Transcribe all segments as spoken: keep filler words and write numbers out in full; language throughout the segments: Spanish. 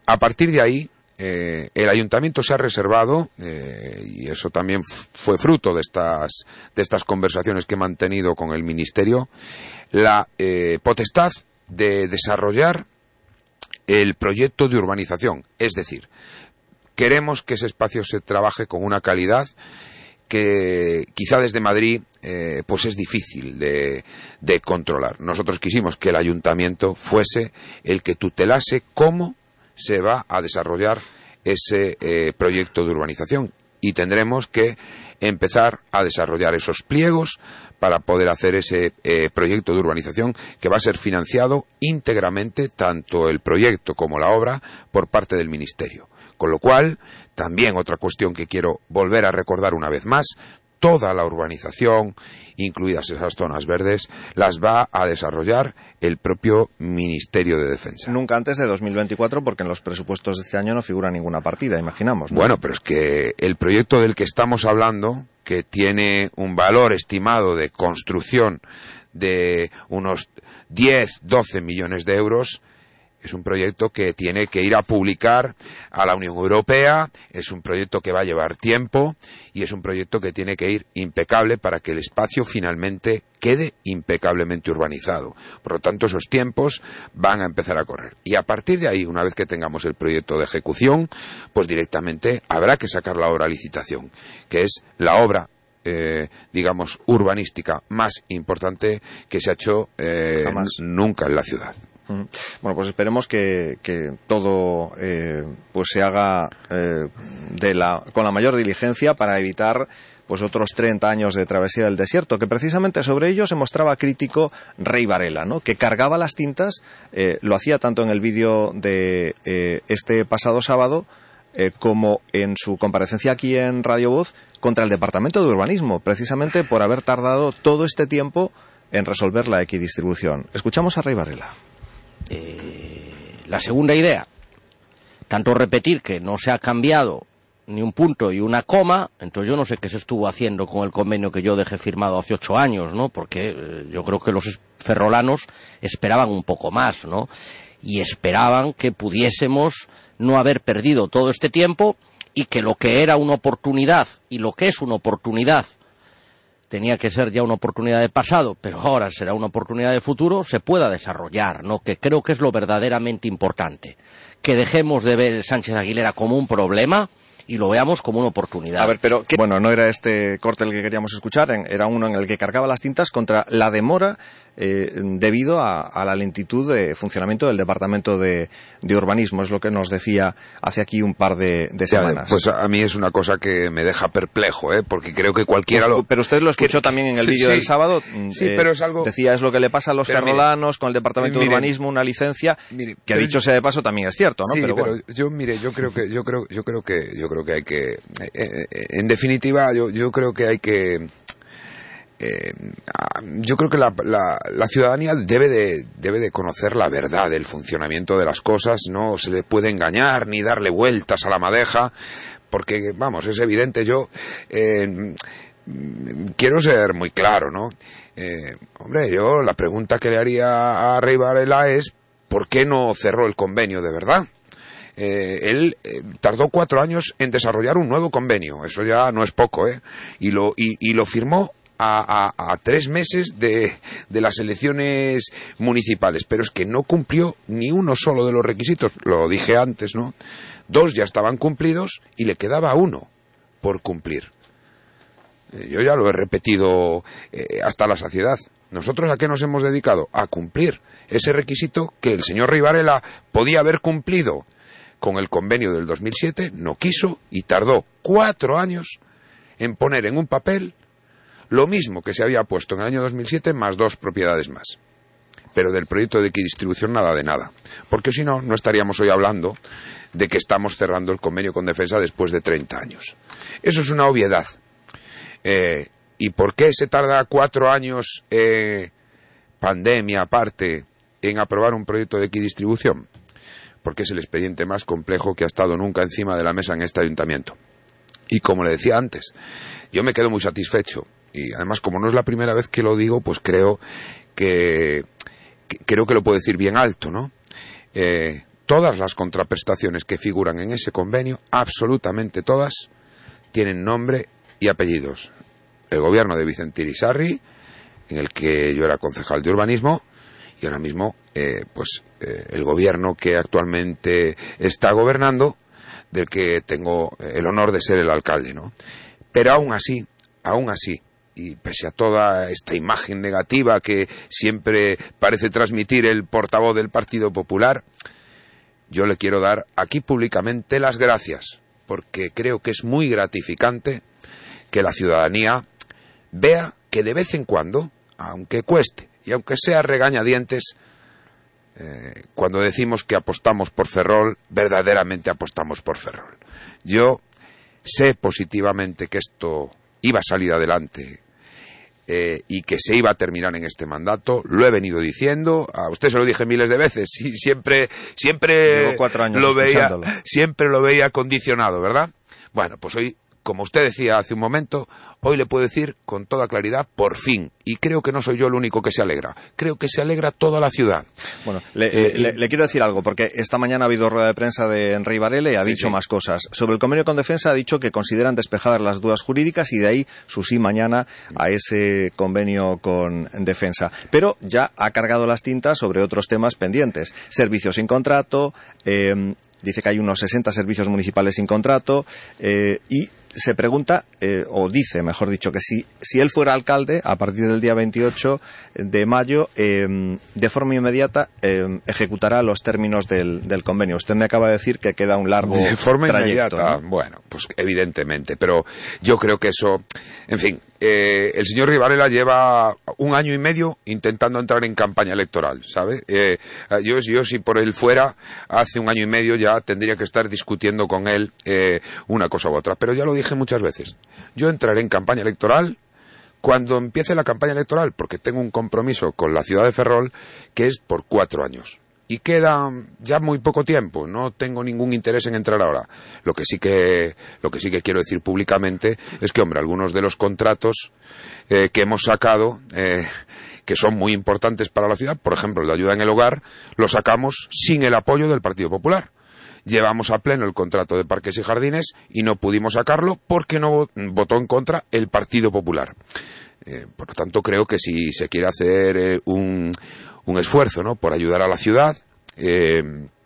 a partir de ahí, eh, el ayuntamiento se ha reservado, eh, y eso también f- fue fruto de estas, de estas conversaciones que he mantenido con el Ministerio, la eh, potestad de desarrollar el proyecto de urbanización. Es decir, queremos que ese espacio se trabaje con una calidad que quizá desde Madrid eh, pues es difícil de, de controlar. Nosotros quisimos que el ayuntamiento fuese el que tutelase cómo se va a desarrollar ese eh, proyecto de urbanización, y tendremos que empezar a desarrollar esos pliegos para poder hacer ese eh, proyecto de urbanización, que va a ser financiado íntegramente, tanto el proyecto como la obra, por parte del Ministerio. Con lo cual, también otra cuestión que quiero volver a recordar una vez más: toda la urbanización, incluidas esas zonas verdes, las va a desarrollar el propio Ministerio de Defensa. Nunca antes de dos mil veinticuatro, porque en los presupuestos de este año no figura ninguna partida, imaginamos, ¿no? Bueno, pero es que el proyecto del que estamos hablando, que tiene un valor estimado de construcción de unos diez, doce millones de euros, es un proyecto que tiene que ir a publicar a la Unión Europea, es un proyecto que va a llevar tiempo y es un proyecto que tiene que ir impecable para que el espacio finalmente quede impecablemente urbanizado. Por lo tanto, esos tiempos van a empezar a correr. Y a partir de ahí, una vez que tengamos el proyecto de ejecución, pues directamente habrá que sacar la obra a licitación, que es la obra Eh, digamos, urbanística más importante que se ha hecho eh, n- nunca en la ciudad. Bueno, pues esperemos que, que todo eh, pues se haga eh, de la, con la mayor diligencia para evitar pues otros treinta años de travesía del desierto, que precisamente sobre ello se mostraba crítico Rey Varela, ¿no? Que cargaba las tintas, eh, lo hacía tanto en el vídeo de eh, este pasado sábado eh, como en su comparecencia aquí en Radio Voz contra el Departamento de Urbanismo, precisamente por haber tardado todo este tiempo en resolver la equidistribución. Escuchamos a Rey Varela. Eh, la segunda idea, tanto repetir que no se ha cambiado ni un punto y una coma, entonces yo no sé qué se estuvo haciendo con el convenio que yo dejé firmado hace ocho años, ¿no? Porque eh, yo creo que los ferrolanos esperaban un poco más, ¿no? Y esperaban que pudiésemos no haber perdido todo este tiempo y que lo que era una oportunidad y lo que es una oportunidad tenía que ser ya una oportunidad de pasado, pero ahora será una oportunidad de futuro, se pueda desarrollar, ¿no? Que creo que es lo verdaderamente importante. Que dejemos de ver el Sánchez Aguilera como un problema y lo veamos como una oportunidad. A ver, pero ¿qué? Bueno, no era este corte el que queríamos escuchar, era uno en el que cargaba las tintas contra la demora eh, debido a, a la lentitud de funcionamiento del Departamento de, de Urbanismo, es lo que nos decía hace aquí un par de, de semanas. Ya, pues a mí es una cosa que me deja perplejo, ¿eh? Porque creo que cualquiera pues, lo... Pero usted lo escuchó que, también en el sí, vídeo sí, del sábado. Sí, eh, pero es algo... Decía, es lo que le pasa a los ferrolanos con el Departamento mire, de Urbanismo, una licencia, mire, que dicho sea de paso también es cierto, ¿no? Sí, pero, pero bueno. yo, mire, yo creo que, yo creo, yo creo que, yo creo que hay que, eh, eh, en definitiva, yo, yo creo que hay que, eh, yo creo que la, la, la ciudadanía debe de, debe de conocer la verdad del funcionamiento de las cosas, no se le puede engañar ni darle vueltas a la madeja, porque, vamos, es evidente, yo, eh, quiero ser muy claro, ¿no? Eh, hombre, yo la pregunta que le haría a Rey Varela es, ¿por qué no cerró el convenio de verdad? Eh, él eh, tardó cuatro años en desarrollar un nuevo convenio, eso ya no es poco, ¿eh? Y lo, y, y lo firmó a, a, a tres meses de, de las elecciones municipales, pero es que no cumplió ni uno solo de los requisitos, lo dije antes, ¿no? Dos ya estaban cumplidos y le quedaba uno por cumplir. Eh, yo ya lo he repetido eh, hasta la saciedad. ¿Nosotros a qué nos hemos dedicado? A cumplir ese requisito que el señor Rey Varela podía haber cumplido con el convenio del dos mil siete, no quiso y tardó cuatro años en poner en un papel lo mismo que se había puesto en el año dos mil siete más dos propiedades más. Pero del proyecto de equidistribución nada de nada. Porque si no, no estaríamos hoy hablando de que estamos cerrando el convenio con Defensa después de treinta años. Eso es una obviedad. Eh, ¿Y por qué se tarda cuatro años, eh, pandemia aparte, en aprobar un proyecto de equidistribución? Porque es el expediente más complejo que ha estado nunca encima de la mesa en este ayuntamiento. Y como le decía antes, yo me quedo muy satisfecho. Y además, como no es la primera vez que lo digo, pues creo que, que creo que lo puedo decir bien alto, ¿no? Eh, todas las contraprestaciones que figuran en ese convenio, absolutamente todas, tienen nombre y apellidos. El gobierno de Vicente Irisarri, en el que yo era concejal de urbanismo, y ahora mismo eh, pues eh, el gobierno que actualmente está gobernando, del que tengo el honor de ser el alcalde, ¿no? Pero aún así, aún así, y pese a toda esta imagen negativa que siempre parece transmitir el portavoz del Partido Popular, yo le quiero dar aquí públicamente las gracias, porque creo que es muy gratificante que la ciudadanía vea que de vez en cuando, aunque cueste y aunque sea regañadientes, eh, cuando decimos que apostamos por Ferrol, verdaderamente apostamos por Ferrol. Yo sé positivamente que esto iba a salir adelante eh, y que se iba a terminar en este mandato. Lo he venido diciendo, a usted se lo dije miles de veces y siempre siempre Llevo cuatro años lo veía escuchándolo. siempre lo veía condicionado, ¿verdad? Bueno, pues hoy, como usted decía hace un momento, hoy le puedo decir con toda claridad, por fin. Y creo que no soy yo el único que se alegra. Creo que se alegra toda la ciudad. Bueno, le, Eh, le, le quiero decir algo, porque esta mañana ha habido rueda de prensa de Enric Varela y ha Sí, dicho sí. más cosas. Sobre el convenio con Defensa ha dicho que consideran despejadas las dudas jurídicas y de ahí su sí mañana a ese convenio con Defensa. Pero ya ha cargado las tintas sobre otros temas pendientes. Servicios sin contrato, eh, dice que hay unos sesenta servicios municipales sin contrato eh, y se pregunta, eh, o dice, mejor dicho, que si, si él fuera alcalde, a partir del día veintiocho de mayo, eh, de forma inmediata eh, ejecutará los términos del, del convenio. Usted me acaba de decir que queda un largo De forma trayecto, inmediata, ¿no? bueno, pues evidentemente, pero yo creo que eso, en fin, eh, el señor Rivarela lleva un año y medio intentando entrar en campaña electoral, ¿sabe? Eh, yo, yo si por él fuera, hace un año y medio ya tendría que estar discutiendo con él eh, una cosa u otra, pero ya lo dije muchas veces, yo entraré en campaña electoral cuando empiece la campaña electoral, porque tengo un compromiso con la ciudad de Ferrol que es por cuatro años. Y queda ya muy poco tiempo, no tengo ningún interés en entrar ahora. Lo que sí que, lo que sí que quiero decir públicamente es que, hombre, algunos de los contratos eh, que hemos sacado, eh, que son muy importantes para la ciudad, por ejemplo, el de ayuda en el hogar, lo sacamos sin el apoyo del Partido Popular. Llevamos a pleno el contrato de parques y jardines y no pudimos sacarlo porque no votó en contra el Partido Popular. Eh, por lo tanto, creo que si se quiere hacer eh, un, un esfuerzo, ¿no?, por ayudar a la ciudad, eh,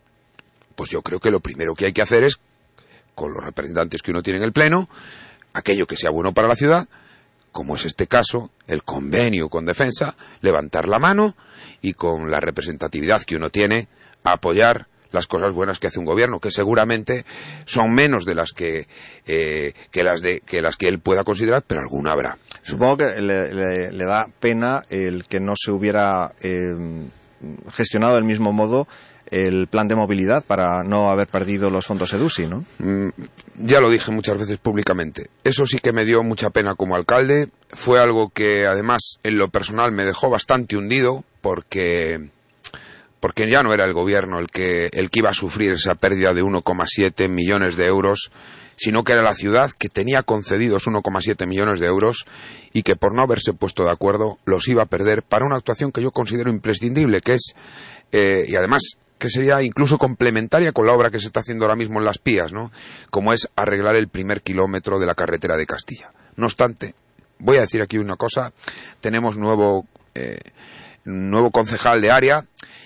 pues yo creo que lo primero que hay que hacer es, con los representantes que uno tiene en el Pleno, aquello que sea bueno para la ciudad, como es este caso, el convenio con Defensa, levantar la mano y con la representatividad que uno tiene, apoyar las cosas buenas que hace un gobierno, que seguramente son menos de las que, eh, que las de que las que él pueda considerar, pero alguna habrá. Supongo que le, le, le da pena el que no se hubiera eh, gestionado del mismo modo el plan de movilidad para no haber perdido los fondos EDUSI, ¿no? Mm, ya lo dije muchas veces públicamente. Eso sí que me dio mucha pena como alcalde. Fue algo que, además, en lo personal me dejó bastante hundido porque... porque ya no era el gobierno el que, el que iba a sufrir esa pérdida de uno coma siete millones de euros, sino que era la ciudad que tenía concedidos uno coma siete millones de euros y que por no haberse puesto de acuerdo los iba a perder para una actuación que yo considero imprescindible, que es, eh, y además que sería incluso complementaria con la obra que se está haciendo ahora mismo en Las Pías, ¿no?, como es arreglar el primer kilómetro de la carretera de Castilla. No obstante, voy a decir aquí una cosa, tenemos nuevo, eh, nuevo concejal de área,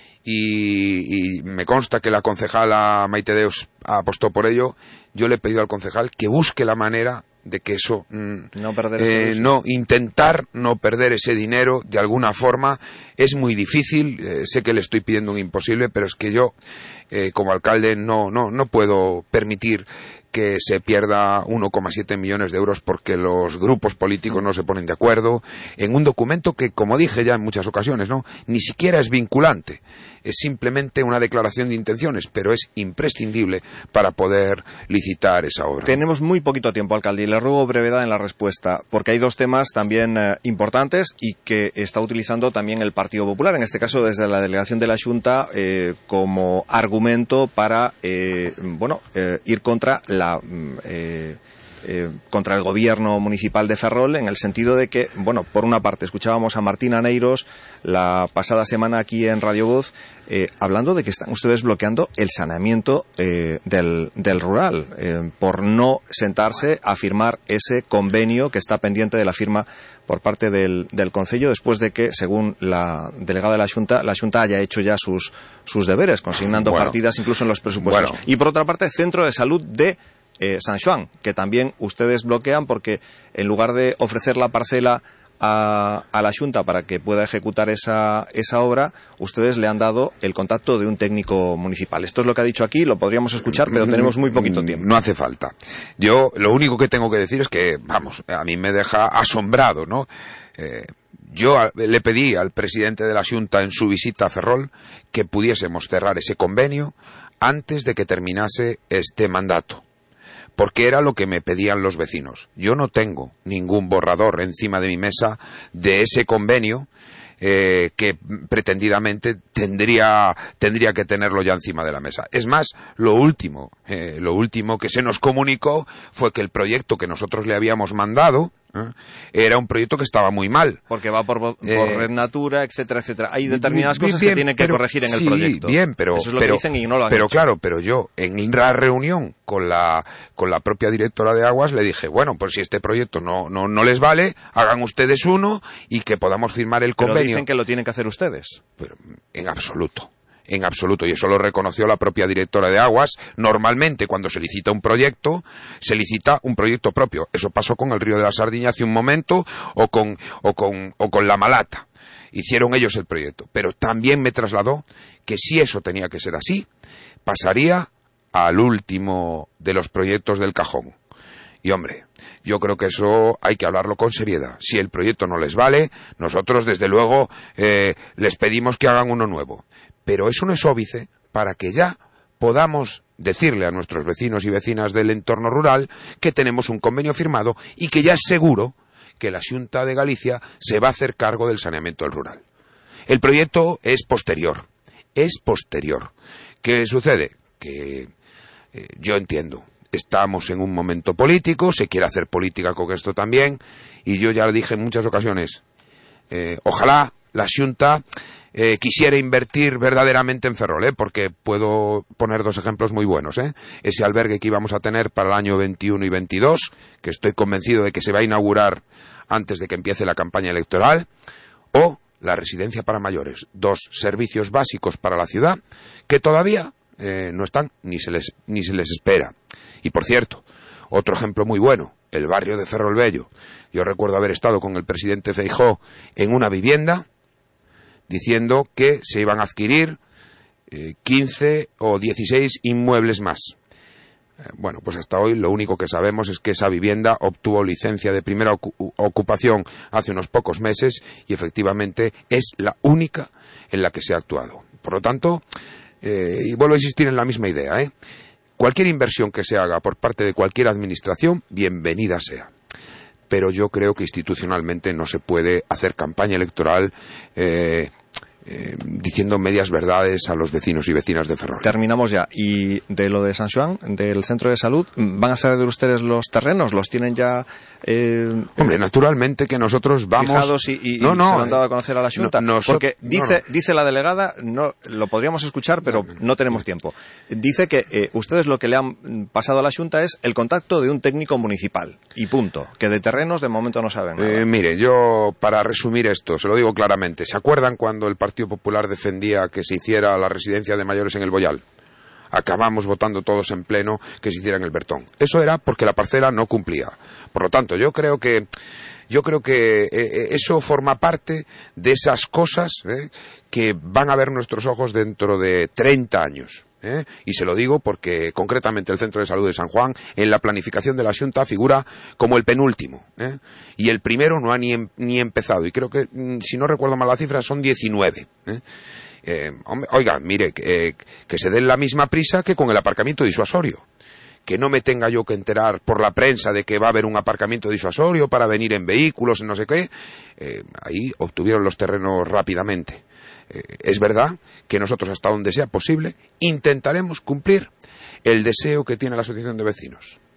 Y, y me consta que la concejala Maite Deus apostó por ello. Yo le he pedido al concejal que busque la manera de que eso mm, no, perder eh, ese no intentar no perder ese dinero de alguna forma. Es muy difícil, eh, sé que le estoy pidiendo un imposible, pero es que yo eh, como alcalde no no no puedo permitir que se pierda uno coma siete millones de euros porque los grupos políticos no se ponen de acuerdo en un documento que, como dije ya en muchas ocasiones, no, ni siquiera es vinculante, es simplemente una declaración de intenciones, pero es imprescindible para poder licitar esa obra. Tenemos muy poquito tiempo, alcalde, y le ruego brevedad en la respuesta, porque hay dos temas también eh, importantes y que está utilizando también el Partido Popular, en este caso desde la delegación de la Xunta, eh, como argumento para eh, bueno eh, ir contra la La, eh, eh, contra el gobierno municipal de Ferrol, en el sentido de que, bueno, por una parte escuchábamos a Martín Aneiros la pasada semana aquí en Radio Voz eh, hablando de que están ustedes bloqueando el saneamiento eh, del, del rural eh, por no sentarse a firmar ese convenio que está pendiente de la firma por parte del, del Concello, después de que, según la delegada de la Xunta, la Xunta haya hecho ya sus, sus deberes, consignando bueno, partidas incluso en los presupuestos. Bueno. Y por otra parte, Centro de Salud de eh, San Xoán, que también ustedes bloquean porque en lugar de ofrecer la parcela a, a la Xunta para que pueda ejecutar esa, esa obra, ustedes le han dado el contacto de un técnico municipal. Esto es lo que ha dicho aquí, lo podríamos escuchar, pero tenemos muy poquito tiempo. No hace falta. Yo lo único que tengo que decir es que, vamos, a mí me deja asombrado, ¿no? Eh, yo le pedí al presidente de la Xunta en su visita a Ferrol que pudiésemos cerrar ese convenio antes de que terminase este mandato, porque era lo que me pedían los vecinos. Yo no tengo ningún borrador encima de mi mesa de ese convenio eh, que pretendidamente tendría tendría que tenerlo ya encima de la mesa. Es más, lo último, eh, lo último que se nos comunicó fue que el proyecto que nosotros le habíamos mandado ¿eh? era un proyecto que estaba muy mal. Porque va por, por eh, Red Natura, etcétera, etcétera. Hay determinadas bien, cosas bien, que tienen que pero, corregir en sí, el proyecto. Bien, pero, Eso es lo pero, que dicen y no lo han pero hecho. Claro, pero yo en la reunión con la con la propia directora de Aguas le dije, bueno, pues si este proyecto no no no les vale, hagan ustedes uno y que podamos firmar el convenio. Pero dicen que lo tienen que hacer ustedes. Pero en absoluto. En absoluto, y eso lo reconoció la propia directora de Aguas. Normalmente, cuando se licita un proyecto, se licita un proyecto propio. Eso pasó con el Río de la Sardiña hace un momento, o con, o con, o con La Malata. Hicieron ellos el proyecto. Pero también me trasladó que si eso tenía que ser así, pasaría al último de los proyectos del cajón. Y hombre, yo creo que eso hay que hablarlo con seriedad. Si el proyecto no les vale, nosotros desde luego eh, les pedimos que hagan uno nuevo. Pero eso no es óbice para que ya podamos decirle a nuestros vecinos y vecinas del entorno rural que tenemos un convenio firmado y que ya es seguro que la Xunta de Galicia se va a hacer cargo del saneamiento del rural. El proyecto es posterior, es posterior. ¿Qué sucede? Que eh, yo entiendo. Estamos en un momento político, se quiere hacer política con esto también, y yo ya lo dije en muchas ocasiones, eh, ojalá la Xunta eh, quisiera invertir verdaderamente en Ferrol, ¿eh? Porque puedo poner dos ejemplos muy buenos, ¿eh? Ese albergue que íbamos a tener para el año veintiuno y veintidós, que estoy convencido de que se va a inaugurar antes de que empiece la campaña electoral, o la residencia para mayores, dos servicios básicos para la ciudad que todavía eh, no están ni se les ni se les espera. Y por cierto, otro ejemplo muy bueno, el barrio de Ferrol Bello. Yo recuerdo haber estado con el presidente Feijóo en una vivienda diciendo que se iban a adquirir eh, quince o dieciséis inmuebles más. Eh, bueno, pues hasta hoy lo único que sabemos es que esa vivienda obtuvo licencia de primera ocu- ocupación hace unos pocos meses y efectivamente es la única en la que se ha actuado. Por lo tanto, eh, y vuelvo a insistir en la misma idea, ¿eh? Cualquier inversión que se haga por parte de cualquier administración, bienvenida sea. Pero yo creo que institucionalmente no se puede hacer campaña electoral eh, eh, diciendo medias verdades a los vecinos y vecinas de Ferrol. Terminamos ya. Y de lo de San Xoán, del centro de salud, ¿van a ceder ustedes los terrenos? ¿Los tienen ya...? Eh, Hombre, naturalmente que nosotros vamos... Fijados y, y, no, no, y se lo han dado a conocer a la Xunta. No, no, porque dice, no, no. dice la delegada, no lo podríamos escuchar, pero no, no tenemos tiempo. Dice que eh, ustedes lo que le han pasado a la Xunta es el contacto de un técnico municipal. Y punto. Que de terrenos de momento no saben nada. Eh, mire, yo para resumir esto, se lo digo claramente. ¿Se acuerdan cuando el Partido Popular defendía que se hiciera la residencia de mayores en el Boyal? Acabamos votando todos en pleno que se hiciera en el Bertón. Eso era porque la parcela no cumplía. Por lo tanto, yo creo que yo creo que eh, eso forma parte de esas cosas eh, que van a ver nuestros ojos dentro de treinta años. ¿eh? Y se lo digo porque concretamente el Centro de Salud de San Xoán en la planificación de la Xunta figura como el penúltimo. ¿eh? Y el primero no ha ni, em, ni empezado. Y creo que, si no recuerdo mal la cifra, son diecinueve. ¿eh? Eh, oiga, mire, eh, que se den la misma prisa que con el aparcamiento disuasorio. Que no me tenga yo que enterar por la prensa de que va a haber un aparcamiento disuasorio para venir en vehículos, en no sé qué. Eh, ahí obtuvieron los terrenos rápidamente. Eh, es verdad que nosotros, hasta donde sea posible, intentaremos cumplir el deseo que tiene la asociación de vecinos.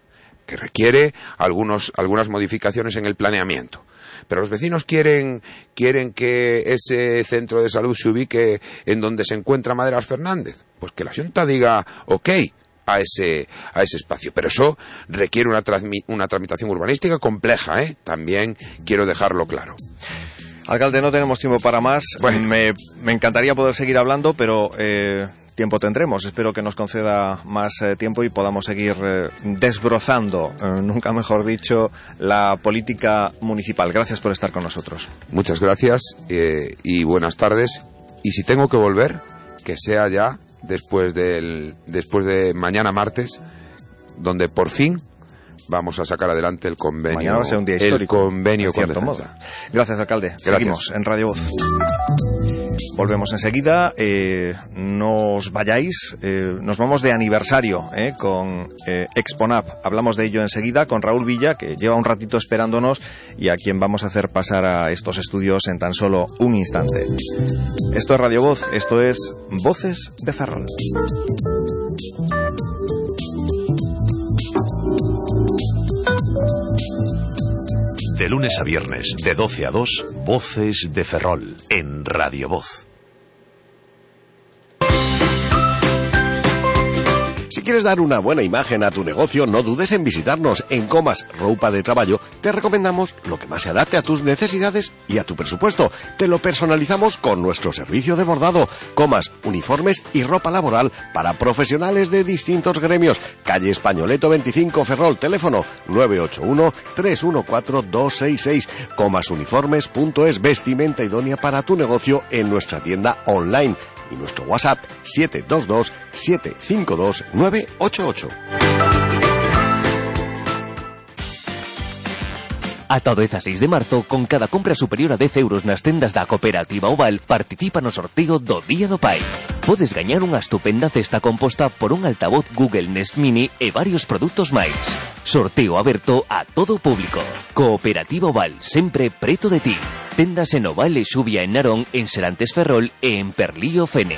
que requiere algunos, algunas modificaciones en el planeamiento. Pero los vecinos quieren, quieren que ese centro de salud se ubique en donde se encuentra Maderas Fernández. Pues que la Xunta diga ok a ese, a ese espacio. Pero eso requiere una, una tramitación urbanística compleja, ¿eh? También quiero dejarlo claro. Alcalde, no tenemos tiempo para más. Bueno. Me, me encantaría poder seguir hablando, pero eh, tiempo tendremos. Espero que nos conceda más eh, tiempo y podamos seguir eh, desbrozando, eh, nunca mejor dicho, la política municipal. Gracias por estar con nosotros. Muchas gracias eh, y buenas tardes. Y si tengo que volver, que sea ya después del después de mañana martes, donde por fin vamos a sacar adelante el convenio. Mañana va a ser un día histórico. El convenio con cierto modo. Gracias, alcalde. Gracias. Seguimos en Radio Voz. Volvemos enseguida. Eh, no os vayáis. Eh, nos vamos de aniversario eh, con eh, Exponap. Hablamos de ello enseguida con Raúl Villa, que lleva un ratito esperándonos y a quien vamos a hacer pasar a estos estudios en tan solo un instante. Esto es Radio Voz. Esto es Voces de Ferrol. De lunes a viernes, de doce a dos, Voces de Ferrol, en Radio Voz. Si quieres dar una buena imagen a tu negocio, no dudes en visitarnos. En Comas Roupa de Traballo te recomendamos lo que más se adapte a tus necesidades y a tu presupuesto. Te lo personalizamos con nuestro servicio de bordado. Comas, uniformes y ropa laboral para profesionales de distintos gremios. Calle Españoleto veinticinco, Ferrol. Teléfono nueve ocho uno, tres uno cuatro, dos seis seis. comasuniformes punto es. Vestimenta idónea para tu negocio en nuestra tienda online. Y nuestro WhatsApp siete dos dos, siete cinco dos, nueve ocho ocho. Ata o dezaseis de marzo, con cada compra superior a dez euros nas tendas da Cooperativa Oval, participa no sorteo do Día do Pai. Podes gañar unha estupenda cesta composta por un altavoz Google Nest Mini e varios produtos máis. Sorteo aberto a todo o público. Cooperativa Oval, sempre preto de ti. Tendas en Oval e Xubia en Narón, en Serantes Ferrol e en Perlío Fene.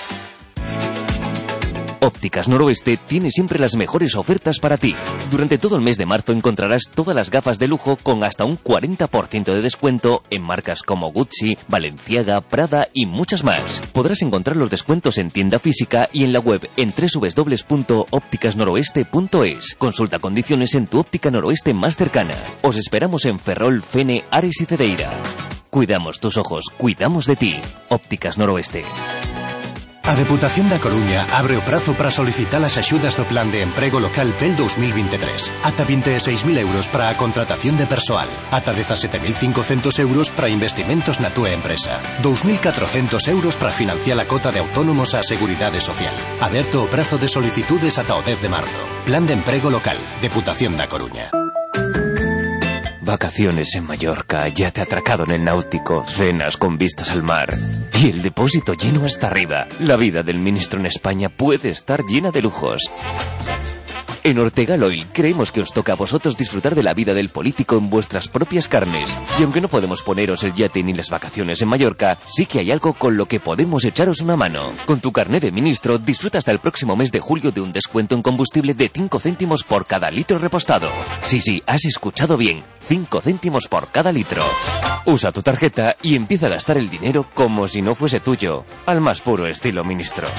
Ópticas Noroeste tiene siempre las mejores ofertas para ti. Durante todo el mes de marzo encontrarás todas las gafas de lujo con hasta un cuarenta por ciento de descuento en marcas como Gucci, Balenciaga, Prada y muchas más. Podrás encontrar los descuentos en tienda física y en la web en doble u doble u doble u punto ópticas noroeste punto es. Consulta condiciones en tu óptica noroeste más cercana. Os esperamos en Ferrol, Fene, Ares y Cedeira. Cuidamos tus ojos, cuidamos de ti. Ópticas Noroeste. A Deputación da Coruña abre o prazo para solicitar as axudas do Plan de Emprego Local P E L dos mil veintitrés. Ata vinte e seis mil euros para a contratación de persoal. Ata dezasete mil cincocentos euros para investimentos na túa empresa. dous mil catrocentos euros para financiar a cota de autónomos á Seguridade Social. Aberto o prazo de solicitudes ata o dez de marzo. Plan de Emprego Local. Deputación da Coruña. Vacaciones en Mallorca, yate atracado en el náutico, cenas con vistas al mar y el depósito lleno hasta arriba. La vida del ministro en España puede estar llena de lujos. En Ortegal Oil creemos que os toca a vosotros disfrutar de la vida del político en vuestras propias carnes. Y aunque no podemos poneros el yate ni las vacaciones en Mallorca, sí que hay algo con lo que podemos echaros una mano. Con tu carné de ministro disfruta hasta el próximo mes de julio de un descuento en combustible de cinco céntimos por cada litro repostado. Sí, sí, has escuchado bien, cinco céntimos por cada litro. Usa tu tarjeta y empieza a gastar el dinero como si no fuese tuyo, al más puro estilo ministro.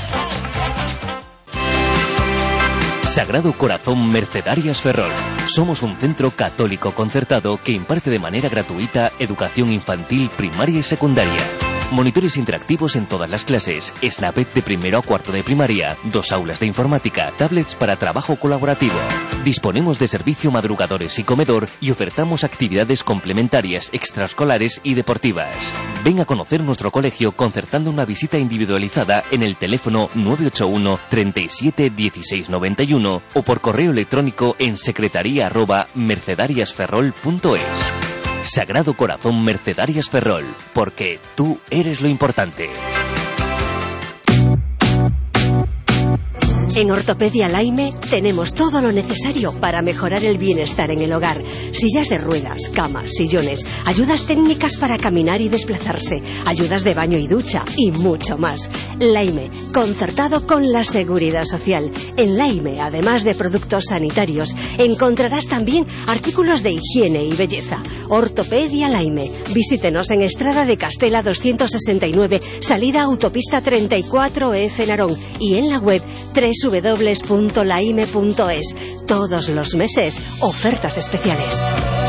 Sagrado Corazón Mercedarias Ferrol. Somos un centro católico concertado que imparte de manera gratuita educación infantil, primaria y secundaria. Monitores interactivos en todas las clases, Snapet de primero a cuarto de primaria, dos aulas de informática, tablets para trabajo colaborativo. Disponemos de servicio madrugadores y comedor y ofertamos actividades complementarias, extraescolares y deportivas. Ven a conocer nuestro colegio concertando una visita individualizada en el teléfono nueve ocho uno, treinta y siete, dieciséis noventa y uno o por correo electrónico en secretaría arroba mercedariasferrol punto es. Sagrado Corazón Mercedarias Ferrol, porque tú eres lo importante. En Ortopedia Laime tenemos todo lo necesario para mejorar el bienestar en el hogar. Sillas de ruedas, camas, sillones, ayudas técnicas para caminar y desplazarse, ayudas de baño y ducha y mucho más. Laime, concertado con la Seguridad Social. En Laime, además de productos sanitarios, encontrarás también artículos de higiene y belleza. Ortopedia Laime. Visítenos en Estrada de Castela doscientos sesenta y nueve, salida Autopista treinta y cuatro F Narón, y en la web doble u doble u doble u punto laime punto es. Todos los meses, ofertas especiales.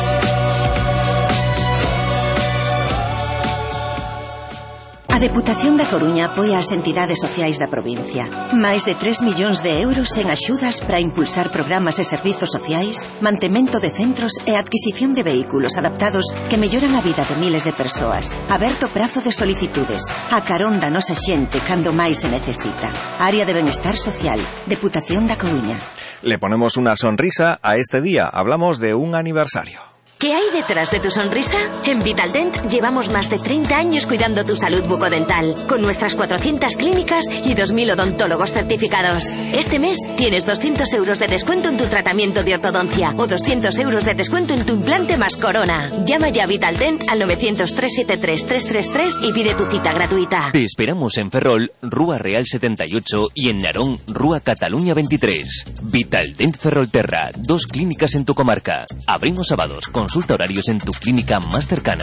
A Deputación da Coruña apoia as entidades sociais da provincia. Máis de tres millóns de euros en axudas para impulsar programas e servizos sociais, mantemento de centros e adquisición de vehículos adaptados que melloran a vida de miles de persoas. Aberto prazo de solicitudes. A carón da nosa xente cando máis se necesita. Área de Benestar Social. Deputación da Coruña. Le ponemos una sonrisa a este día. Hablamos de un aniversario. ¿Qué hay detrás de tu sonrisa? En Vitaldent llevamos más de treinta años cuidando tu salud bucodental, con nuestras cuatrocientas clínicas y dos mil odontólogos certificados. Este mes tienes doscientos euros de descuento en tu tratamiento de ortodoncia o doscientos euros de descuento en tu implante más corona. Llama ya a Vitaldent al novecientos, trescientos setenta y tres, trescientos treinta y tres y pide tu cita gratuita. Te esperamos en Ferrol, Rúa Real setenta y ocho, y en Narón, Rúa Cataluña veintitrés. Vitaldent Ferrolterra, dos clínicas en tu comarca. Abrimos sábados. Consulta horarios en tu clínica más cercana.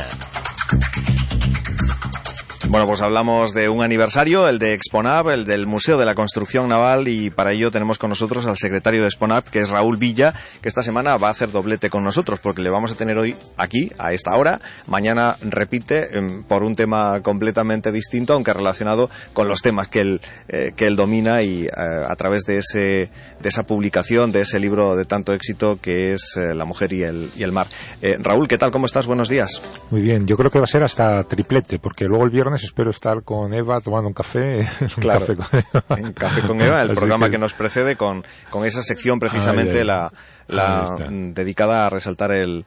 Bueno, pues hablamos de un aniversario, el de Exponab, el del Museo de la Construcción Naval, y para ello tenemos con nosotros al secretario de Exponab, que es Raúl Villa, que esta semana va a hacer doblete con nosotros, porque le vamos a tener hoy aquí, a esta hora. Mañana repite eh, por un tema completamente distinto, aunque relacionado con los temas que él, eh, que él domina, y eh, a través de ese de esa publicación, de ese libro de tanto éxito que es eh, La mujer y el, y el mar. Eh, Raúl, ¿qué tal? ¿Cómo estás? Buenos días. Muy bien, yo creo que va a ser hasta triplete, porque luego el viernes espero estar con Eva tomando un café. Un claro, café con Eva. En Café con Eva, el Así programa que... que que nos precede con, con esa sección precisamente ay, ay, la, la dedicada a resaltar el,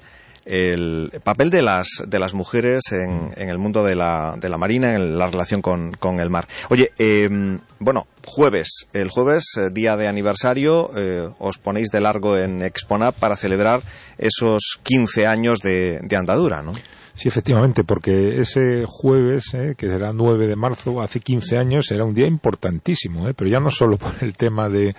el papel de las de las mujeres en, en el mundo de la, de la marina, en la relación con, con el mar. Oye, eh, bueno, jueves, el jueves, día de aniversario, eh, os ponéis de largo en Exponab para celebrar esos quince años de, de andadura, ¿no? Sí, efectivamente, porque ese jueves, eh, que será nueve de marzo, hace quince años, era un día importantísimo, eh, pero ya no solo por el tema de,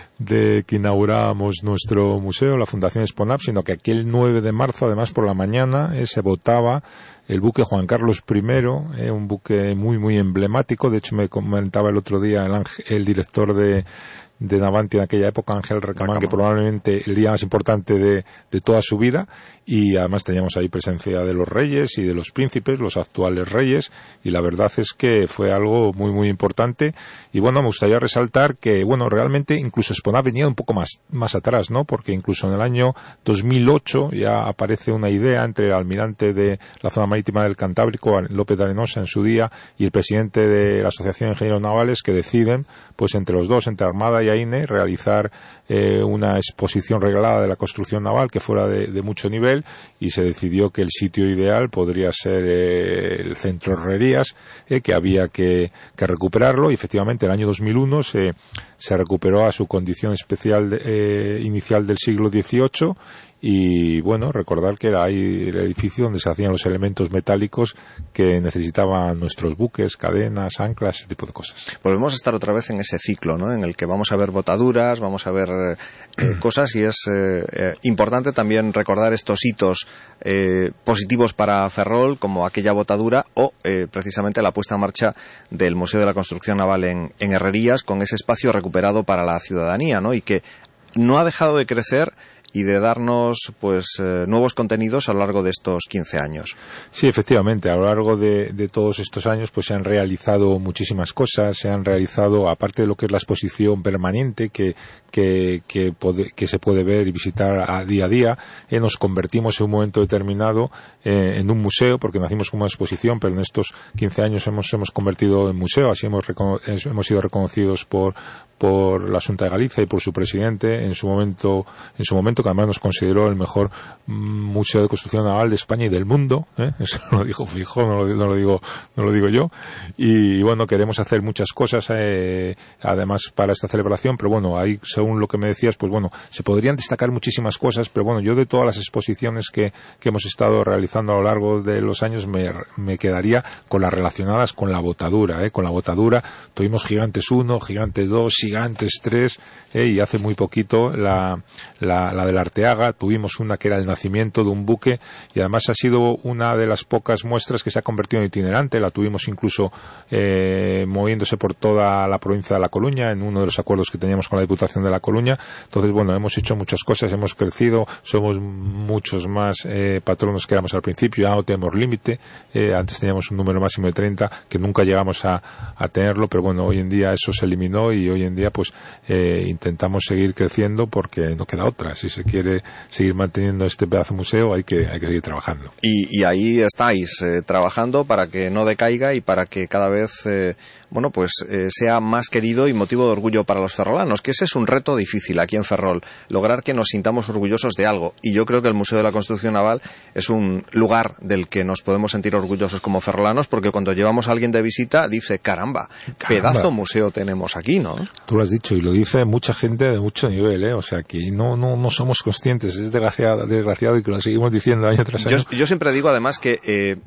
de que inaugurábamos nuestro museo, la Fundación Exponab, sino que aquel nueve de marzo, además por la mañana, eh, se votaba el buque Juan Carlos primero, eh, un buque muy, muy emblemático. De hecho, me comentaba el otro día el, el director de de Navantia en aquella época, Ángel Recamán, que probablemente el día más importante de, de toda su vida, y además teníamos ahí presencia de los reyes y de los príncipes, los actuales reyes, y la verdad es que fue algo muy muy importante. Y bueno, me gustaría resaltar que, bueno, realmente incluso Exponab venía un poco más, más atrás, ¿no? Porque incluso en el año dos mil ocho ya aparece una idea entre el almirante de la zona marítima del Cantábrico, López de Arenosa, en su día, y el presidente de la Asociación de Ingenieros Navales, que deciden, pues entre los dos, entre Armada y A I N E, realizar eh, una exposición regalada de la construcción naval que fuera de, de mucho nivel, y se decidió que el sitio ideal podría ser eh, el Centro Herrerías, eh, que había que, que recuperarlo, y efectivamente en el año dos mil uno se, se recuperó a su condición especial de, eh, inicial del siglo dieciocho. Y bueno, recordar que era ahí el edificio donde se hacían los elementos metálicos que necesitaban nuestros buques, cadenas, anclas, ese tipo de cosas. Volvemos a estar otra vez en ese ciclo, ¿no? En el que vamos a ver botaduras, vamos a ver eh, cosas, y es eh, eh, importante también recordar estos hitos eh, positivos para Ferrol, como aquella botadura o eh, precisamente la puesta en marcha del Museo de la Construcción Naval en, en Herrerías, con ese espacio recuperado para la ciudadanía, ¿no? Y que no ha dejado de crecer y de darnos pues eh, nuevos contenidos a lo largo de estos quince años. Sí, efectivamente, a lo largo de, de todos estos años pues se han realizado muchísimas cosas, se han realizado, aparte de lo que es la exposición permanente que, que, que, pode, que se puede ver y visitar a día a día. Eh, nos convertimos en un momento determinado eh, en un museo, porque nacimos como una exposición, pero en estos quince años hemos, hemos convertido en museo, así hemos, hemos sido reconocidos por por la Xunta de Galicia y por su presidente en su momento, en su momento que además nos consideró el mejor museo de construcción naval de España y del mundo, ¿eh? Eso lo dijo fijo, no lo, no lo digo, no lo digo yo. Y bueno, queremos hacer muchas cosas, eh, además para esta celebración, pero bueno, ahí según lo que me decías, pues bueno, se podrían destacar muchísimas cosas, pero bueno, yo de todas las exposiciones que, que hemos estado realizando a lo largo de los años me, me quedaría con las relacionadas con la botadura, ¿eh? Con la botadura tuvimos Gigantes uno, Gigantes dos, Gigantes tres, eh, y hace muy poquito la, la, la del Arteaga, tuvimos una que era el nacimiento de un buque, y además ha sido una de las pocas muestras que se ha convertido en itinerante, la tuvimos incluso eh, moviéndose por toda la provincia de La Coruña, en uno de los acuerdos que teníamos con la Diputación de La Coruña. Entonces, bueno, hemos hecho muchas cosas, hemos crecido, somos muchos más eh, patronos que éramos al principio, ya no tenemos límite, eh, antes teníamos un número máximo de treinta, que nunca llegamos a, a tenerlo, pero bueno, hoy en día eso se eliminó y hoy en día pues eh, intentamos seguir creciendo porque no queda otra. Si se quiere seguir manteniendo este pedazo de museo hay que, hay que seguir trabajando. Y, y ahí estáis eh, trabajando para que no decaiga y para que cada vez eh, bueno pues eh, sea más querido y motivo de orgullo para los ferrolanos, que ese es un reto difícil aquí en Ferrol, lograr que nos sintamos orgullosos de algo, y yo creo que el Museo de la Construcción Naval es un lugar del que nos podemos sentir orgullosos como ferrolanos, porque cuando llevamos a alguien de visita dice, caramba, caramba. pedazo museo tenemos aquí, ¿no? Tú lo has dicho y lo dice mucha gente de mucho nivel, ¿eh? O sea que no no no somos conscientes, es desgraciado, desgraciado y que lo seguimos diciendo año tras año. Yo, yo siempre digo además que eh,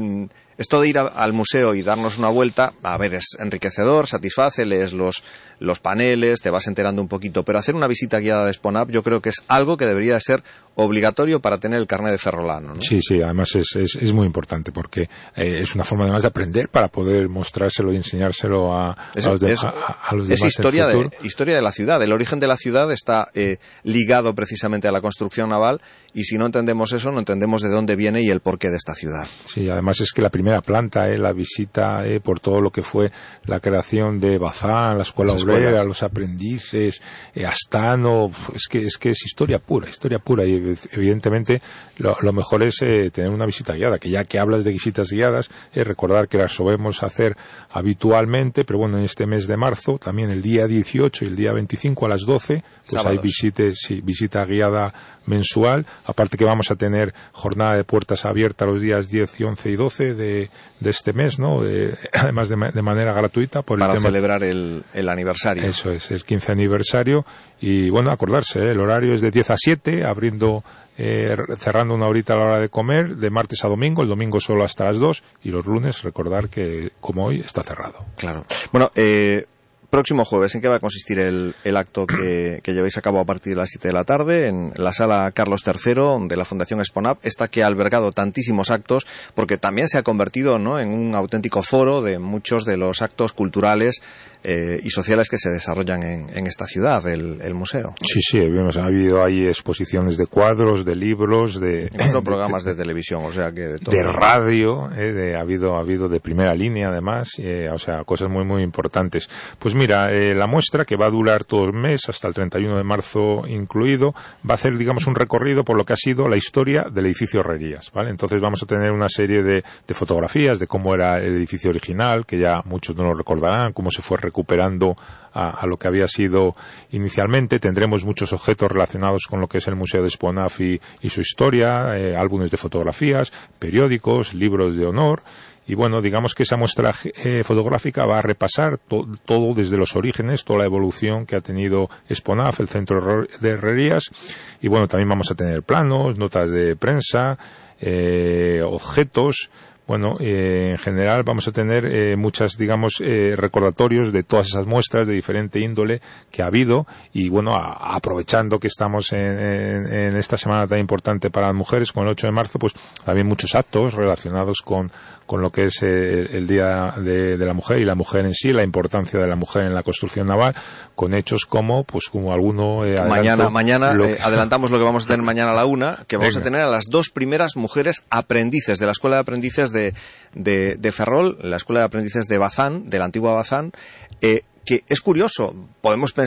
esto de ir a, al museo y darnos una vuelta, a ver, es enriquecedor, satisface, lees los, los paneles, te vas enterando un poquito, pero hacer una visita guiada de SPONAV yo creo que es algo que debería ser obligatorio para tener el carnet de ferrolano, ¿no? Sí, sí, además es, es, es muy importante porque eh, es una forma además de aprender para poder mostrárselo y enseñárselo a, es, a los, de, es, a, a los demás. Es historia de, historia de la ciudad, el origen de la ciudad está eh, ligado precisamente a la construcción naval, y si no entendemos eso, no entendemos de dónde viene y el porqué de esta ciudad. Sí, además es que la primera planta, eh, la visita eh, por todo lo que fue la creación de Bazán, la escuela Las obrera, escuelas. los aprendices, eh, Astano, es que, es que es historia pura, historia pura, y evidentemente lo, lo mejor es eh, tener una visita guiada, que ya que hablas de visitas guiadas, eh, recordar que las solemos hacer habitualmente, pero bueno, en este mes de marzo, también el día dieciocho y el día veinticinco a las doce, pues Sábados. hay visites, sí, visita guiada mensual, aparte que vamos a tener jornada de puertas abiertas los días diez y once y doce de, de este mes, ¿no? De, además de, de manera gratuita. Por Para el tema, celebrar el, el aniversario. Eso es, el quince aniversario, y bueno, acordarse, ¿eh? El horario es de diez a siete, abriendo, eh, cerrando una horita a la hora de comer, de martes a domingo, el domingo solo hasta las dos, y los lunes recordar que, como hoy, está cerrado. Claro. Bueno, eh... próximo jueves, ¿en qué va a consistir el, el acto que, que llevéis a cabo a partir de las siete de la tarde en la sala Carlos tercero de la Fundación SPONAV, esta que ha albergado tantísimos actos, porque también se ha convertido, ¿no?, en un auténtico foro de muchos de los actos culturales eh, y sociales que se desarrollan en, en esta ciudad, el, el museo? Sí, sí, vemos, ha habido ahí exposiciones de cuadros, de libros, de... Incluso programas de, de televisión, o sea que de todo. De radio, eh, de, ha habido ha habido de primera línea además, eh, o sea, cosas muy muy importantes. Pues mira, eh, la muestra, que va a durar todo el mes, hasta el treinta y uno de marzo incluido, va a hacer, digamos, un recorrido por lo que ha sido la historia del edificio Herrerías, ¿vale? Entonces vamos a tener una serie de, de fotografías de cómo era el edificio original, que ya muchos no lo recordarán, cómo se fue recuperando a, a lo que había sido inicialmente. Tendremos muchos objetos relacionados con lo que es el Museo de SPONAV y, y su historia, eh, álbumes de fotografías, periódicos, libros de honor. Y bueno, digamos que esa muestra eh, fotográfica va a repasar to todo desde los orígenes, toda la evolución que ha tenido SPONAV, el centro de herrerías. Y bueno, también vamos a tener planos, notas de prensa, eh, objetos. Bueno, eh, en general vamos a tener eh, muchas, digamos, eh, recordatorios de todas esas muestras de diferente índole que ha habido, y bueno, a, aprovechando que estamos en, en, en esta semana tan importante para las mujeres, con el ocho de marzo, pues también muchos actos relacionados con, con lo que es el, el Día de, de la Mujer y la mujer en sí, la importancia de la mujer en la construcción naval, con hechos como, pues como alguno... Eh, mañana, mañana lo... eh, adelantamos lo que vamos a tener mañana a la una, que vamos Venga. a tener a las dos primeras mujeres aprendices de la Escuela de Aprendices de De, de, de Ferrol, la Escuela de Aprendices de Bazán, de la antigua Bazán, eh, que es curioso, podemos pensar,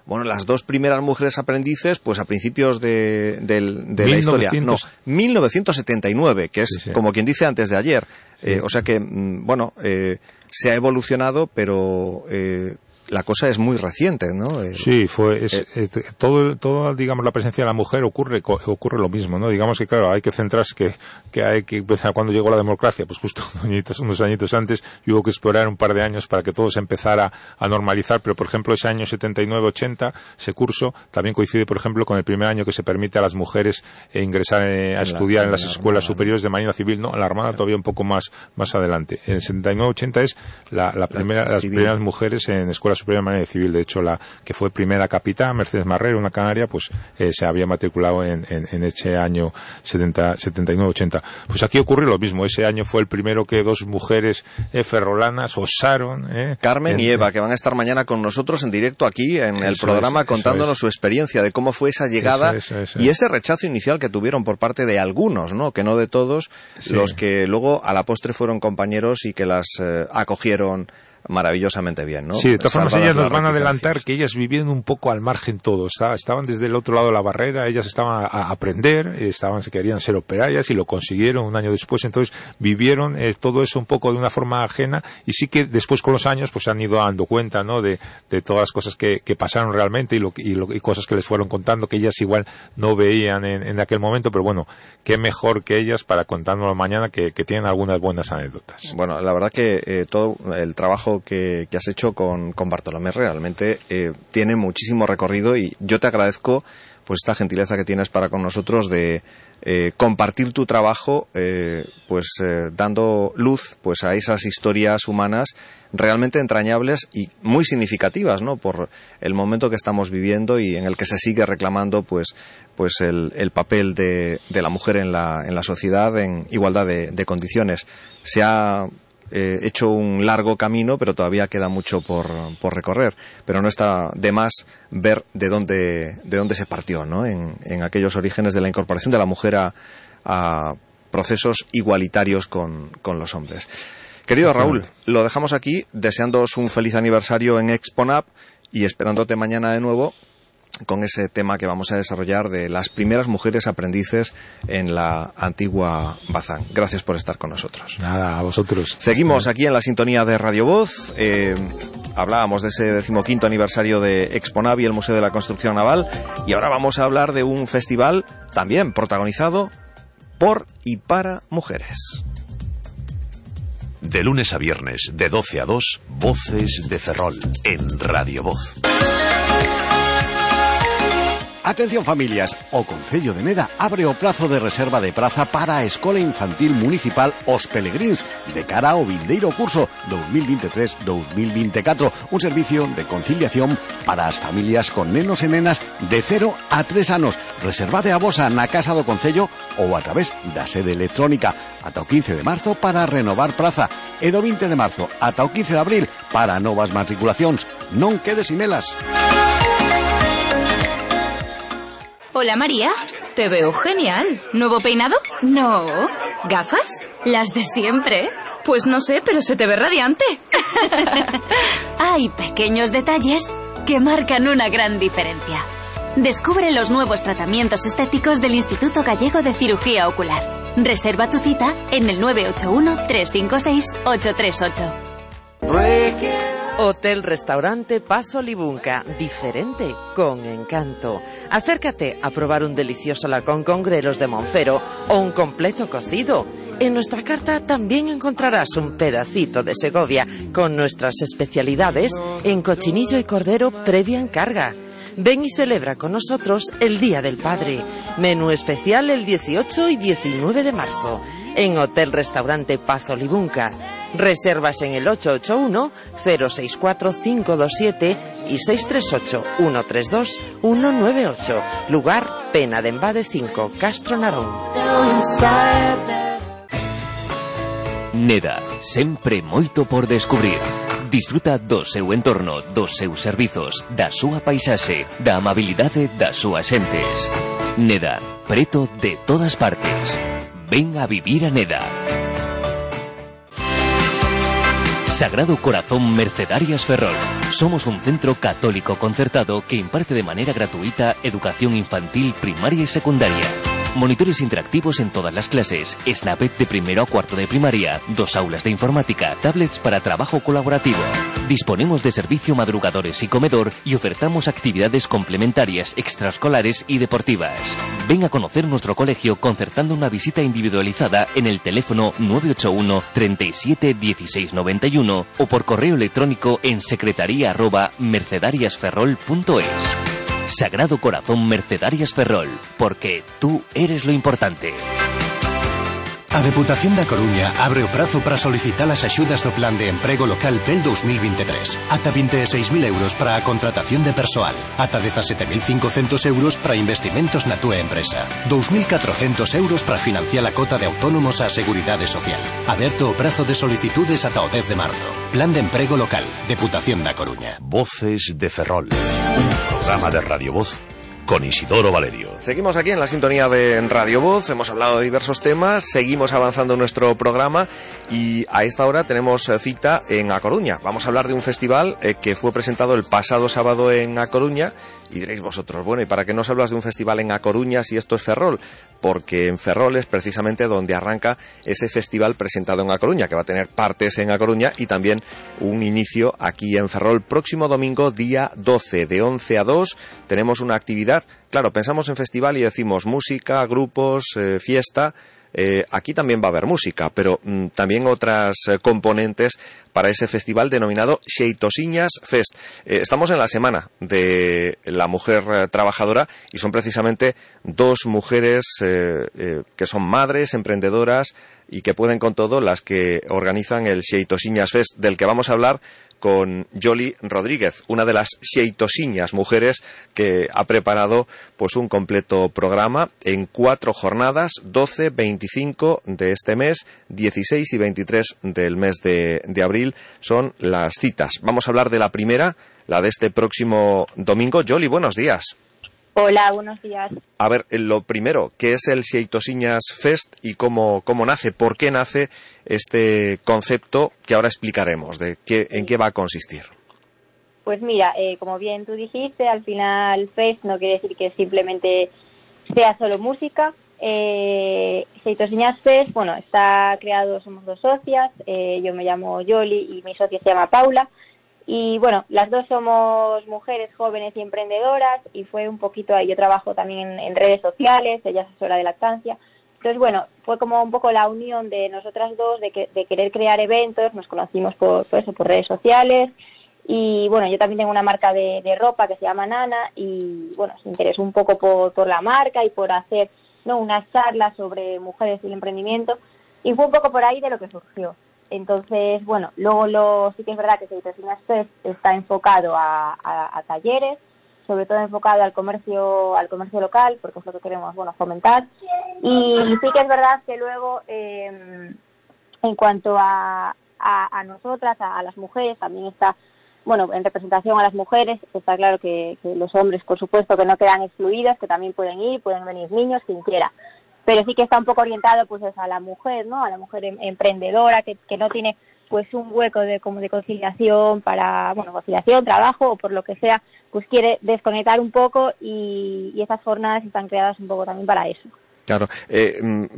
bueno, las dos primeras mujeres aprendices, pues a principios de, de, de la historia. No, mil novecientos setenta y nueve, que es, sí, sí. como quien dice, antes de ayer. Sí. Eh, o sea que, bueno, eh, se ha evolucionado, pero... Eh, la cosa es muy reciente, ¿no? Eh, sí, fue es, eh, eh, todo, todo, digamos, la presencia de la mujer ocurre ocurre lo mismo, ¿no? Digamos que, claro, hay que centrarse que, que hay que empezar cuando llegó la democracia, pues justo unos añitos, unos añitos antes, y hubo que esperar un par de años para que todo se empezara a normalizar, pero, por ejemplo, ese año setenta y nueve ochenta, ese curso, también coincide, por ejemplo, con el primer año que se permite a las mujeres eh, ingresar eh, a en estudiar la, en las en escuelas Armada, superiores de Marina Civil, no, en la Armada todavía un poco más más adelante. En el setenta y nueve ochenta es la, la primera, la las primeras mujeres en escuelas superiores de Marina Civil. De hecho, la que fue primera capitán, Mercedes Marrero, una canaria, pues eh, se había matriculado en, en, en ese año setenta, setenta y nueve ochenta. Pues aquí ocurre lo mismo. Ese año fue el primero que dos mujeres eh, ferrolanas osaron. Eh, Carmen en, y Eva, que van a estar mañana con nosotros en directo aquí en el programa, es, contándonos es. su experiencia de cómo fue esa llegada eso es, eso es. y ese rechazo inicial que tuvieron por parte de algunos, ¿no? Que no de todos, sí. los que luego a la postre fueron compañeros y que las eh, acogieron maravillosamente bien, ¿no? Sí, de todas formas ellas nos van a adelantar que ellas vivían un poco al margen todos, estaban desde el otro lado de la barrera, ellas estaban a aprender, estaban, se querían ser operarias y lo consiguieron un año después, entonces vivieron eh, todo eso un poco de una forma ajena y sí que después con los años pues se han ido dando cuenta, ¿no? De, de todas las cosas que, que pasaron realmente y, lo, y, lo, y cosas que les fueron contando que ellas igual no veían en, en aquel momento, pero bueno, qué mejor que ellas para contárnoslo mañana que, que tienen algunas buenas anécdotas. Bueno, la verdad que eh, todo el trabajo Que, que has hecho con, con Bartolomé realmente eh, tiene muchísimo recorrido y yo te agradezco pues esta gentileza que tienes para con nosotros de eh, compartir tu trabajo eh, pues eh, dando luz pues a esas historias humanas realmente entrañables y muy significativas, ¿no? Por el momento que estamos viviendo y en el que se sigue reclamando pues pues el, el papel de, de la mujer en la, en la sociedad en igualdad de, de condiciones. Se ha Eh, hecho un largo camino, pero todavía queda mucho por, por recorrer. Pero no está de más ver de dónde, de dónde se partió, ¿no? En, en aquellos orígenes de la incorporación de la mujer a, a procesos igualitarios con, con los hombres. Querido Raúl, lo dejamos aquí, deseándoos un feliz aniversario en Exponab y esperándote mañana de nuevo con ese tema que vamos a desarrollar de las primeras mujeres aprendices en la antigua Bazán. Gracias por estar con nosotros. Nada, a vosotros. Seguimos aquí en la sintonía de Radio Voz. Eh, hablábamos de ese decimoquinto aniversario de Exponab y el Museo de la Construcción Naval y ahora vamos a hablar de un festival también protagonizado por y para mujeres. De lunes a viernes, de doce a dos, Voces de Ferrol, en Radio Voz. Atención familias, o Concello de Neda abre o prazo de reserva de praza para a Escola Infantil Municipal Os Pelegrins de cara ao vindeiro curso dos mil veintitrés dos mil veinticuatro, un servicio de conciliación para as familias con nenos e nenas de cero a tres anos. Reservade a vosa na Casa do Concello ou a través da sede electrónica ata o quince de marzo para renovar praza e do vinte de marzo ata o quince de abril para novas matriculacións. Non quedes sin elas. Hola María, te veo genial. ¿Nuevo peinado? No. ¿Gafas? Las de siempre. Pues no sé, pero se te ve radiante. Hay pequeños detalles que marcan una gran diferencia. Descubre los nuevos tratamientos estéticos del Instituto Gallego de Cirugía Ocular. Reserva tu cita en el nueve ocho uno, tres cinco seis, ocho tres ocho. Hotel Restaurante Pazo Libunca, diferente, con encanto. Acércate a probar un delicioso lacón con grelos de Monfero o un completo cocido. En nuestra carta también encontrarás un pedacito de Segovia con nuestras especialidades en cochinillo y cordero previa encarga. Ven y celebra con nosotros el Día del Padre. Menú especial el dieciocho y diecinueve de marzo en Hotel Restaurante Pazo Libunca. Reservas en el ocho ocho uno, cero seis cuatro, cinco dos siete y seis tres ocho, uno tres dos, uno nueve ocho. Lugar Pena de Embade cinco, Castro Narón. Neda, sempre moito por descubrir. Disfruta do seu entorno, dos seus servizos, da súa paisaxe, da amabilidade das súas xentes. Neda, preto de todas partes. Ven a vivir a Neda. Sagrado Corazón Mercedarias Ferrol. Somos un centro católico concertado que imparte de manera gratuita educación infantil, primaria y secundaria. Monitores interactivos en todas las clases, Snapet de primero a cuarto de primaria, dos aulas de informática, tablets para trabajo colaborativo. Disponemos de servicio madrugadores y comedor y ofertamos actividades complementarias, extraescolares y deportivas. Ven a conocer nuestro colegio concertando una visita individualizada en el teléfono nueve ocho uno, treinta y siete, dieciséis noventa y uno o por correo electrónico en secretaría arroba mercedariasferrol punto es. Sagrado Corazón Mercedarias Ferrol, porque tú eres lo importante. A Deputación da Coruña abre o prazo para solicitar as axudas do Plan de Emprego Local P E L dos mil veintitrés. Ata vinte e seis mil euros para a contratación de persoal. Ata dezasete mil cincocentos euros para investimentos na túa empresa. dous mil catrocentos euros para financiar a cota de autónomos á Seguridade Social. Aberto o prazo de solicitudes ata o dez de marzo. Plan de Emprego Local. Deputación da Coruña. Voces de Ferrol. Un programa de Radio Voz con Isidoro Valerio. Seguimos aquí en la sintonía de Radio Voz, hemos hablado de diversos temas, seguimos avanzando en nuestro programa y a esta hora tenemos cita en A Coruña. Vamos a hablar de un festival eh, que fue presentado el pasado sábado en A Coruña y diréis vosotros, bueno, ¿y para qué nos hablas de un festival en A Coruña si esto es Ferrol? Porque en Ferrol es precisamente donde arranca ese festival presentado en A Coruña, que va a tener partes en A Coruña y también un inicio aquí en Ferrol. Próximo domingo, día doce, de once a dos, tenemos una actividad. Claro, pensamos en festival y decimos música, grupos, eh, fiesta. Eh, aquí también va a haber música, pero mm, también otras eh, componentes para ese festival denominado Xeitosiñas Fest. Eh, estamos en la semana de la mujer eh, trabajadora y son precisamente dos mujeres eh, eh, que son madres, emprendedoras y que pueden con todo las que organizan el Xeitosiñas Fest, del que vamos a hablar con Yoli Rodríguez, una de las xeitosiñas mujeres que ha preparado pues un completo programa en cuatro jornadas, doce, veinticinco de este mes, dieciséis y veintitrés del mes de, de abril son las citas. Vamos a hablar de la primera, la de este próximo domingo. Yoli, buenos días. Hola, buenos días. A ver, lo primero, ¿qué es el Xeitosiñas Fest y cómo, cómo nace? ¿Por qué nace este concepto que ahora explicaremos? De qué, ¿En qué va a consistir? Pues mira, eh, como bien tú dijiste, al final Fest no quiere decir que simplemente sea solo música. Eh, Xeitosiñas Fest, bueno, está creado, somos dos socias, eh, yo me llamo Yoli y mi socia se llama Paula. Y bueno, las dos somos mujeres jóvenes y emprendedoras y fue un poquito ahí. Yo trabajo también en, en redes sociales, ella es asesora de lactancia. Entonces, bueno, fue como un poco la unión de nosotras dos de, que, de querer crear eventos. Nos conocimos por, por eso, por redes sociales. Y bueno, yo también tengo una marca de, de ropa que se llama Nana y bueno, se interesó un poco por, por la marca y por hacer, ¿no?, unas charlas sobre mujeres y el emprendimiento. Y fue un poco por ahí de lo que surgió. Entonces, bueno, luego lo, sí que es verdad que Xeitosiñas Fest está enfocado a, a, a talleres, sobre todo enfocado al comercio al comercio local, porque es lo que queremos, bueno, fomentar. Y sí que es verdad que luego, eh, en cuanto a, a, a nosotras, a, a las mujeres, también está, bueno, en representación a las mujeres, está claro que, que los hombres, por supuesto, que no quedan excluidos, que también pueden ir, pueden venir niños, quien quiera. Pero sí que está un poco orientado pues a la mujer, ¿no? A la mujer em- emprendedora que, que no tiene pues un hueco de como de conciliación para, bueno, conciliación, trabajo o por lo que sea, pues quiere desconectar un poco y, y esas jornadas están creadas un poco también para eso. Claro. Eh,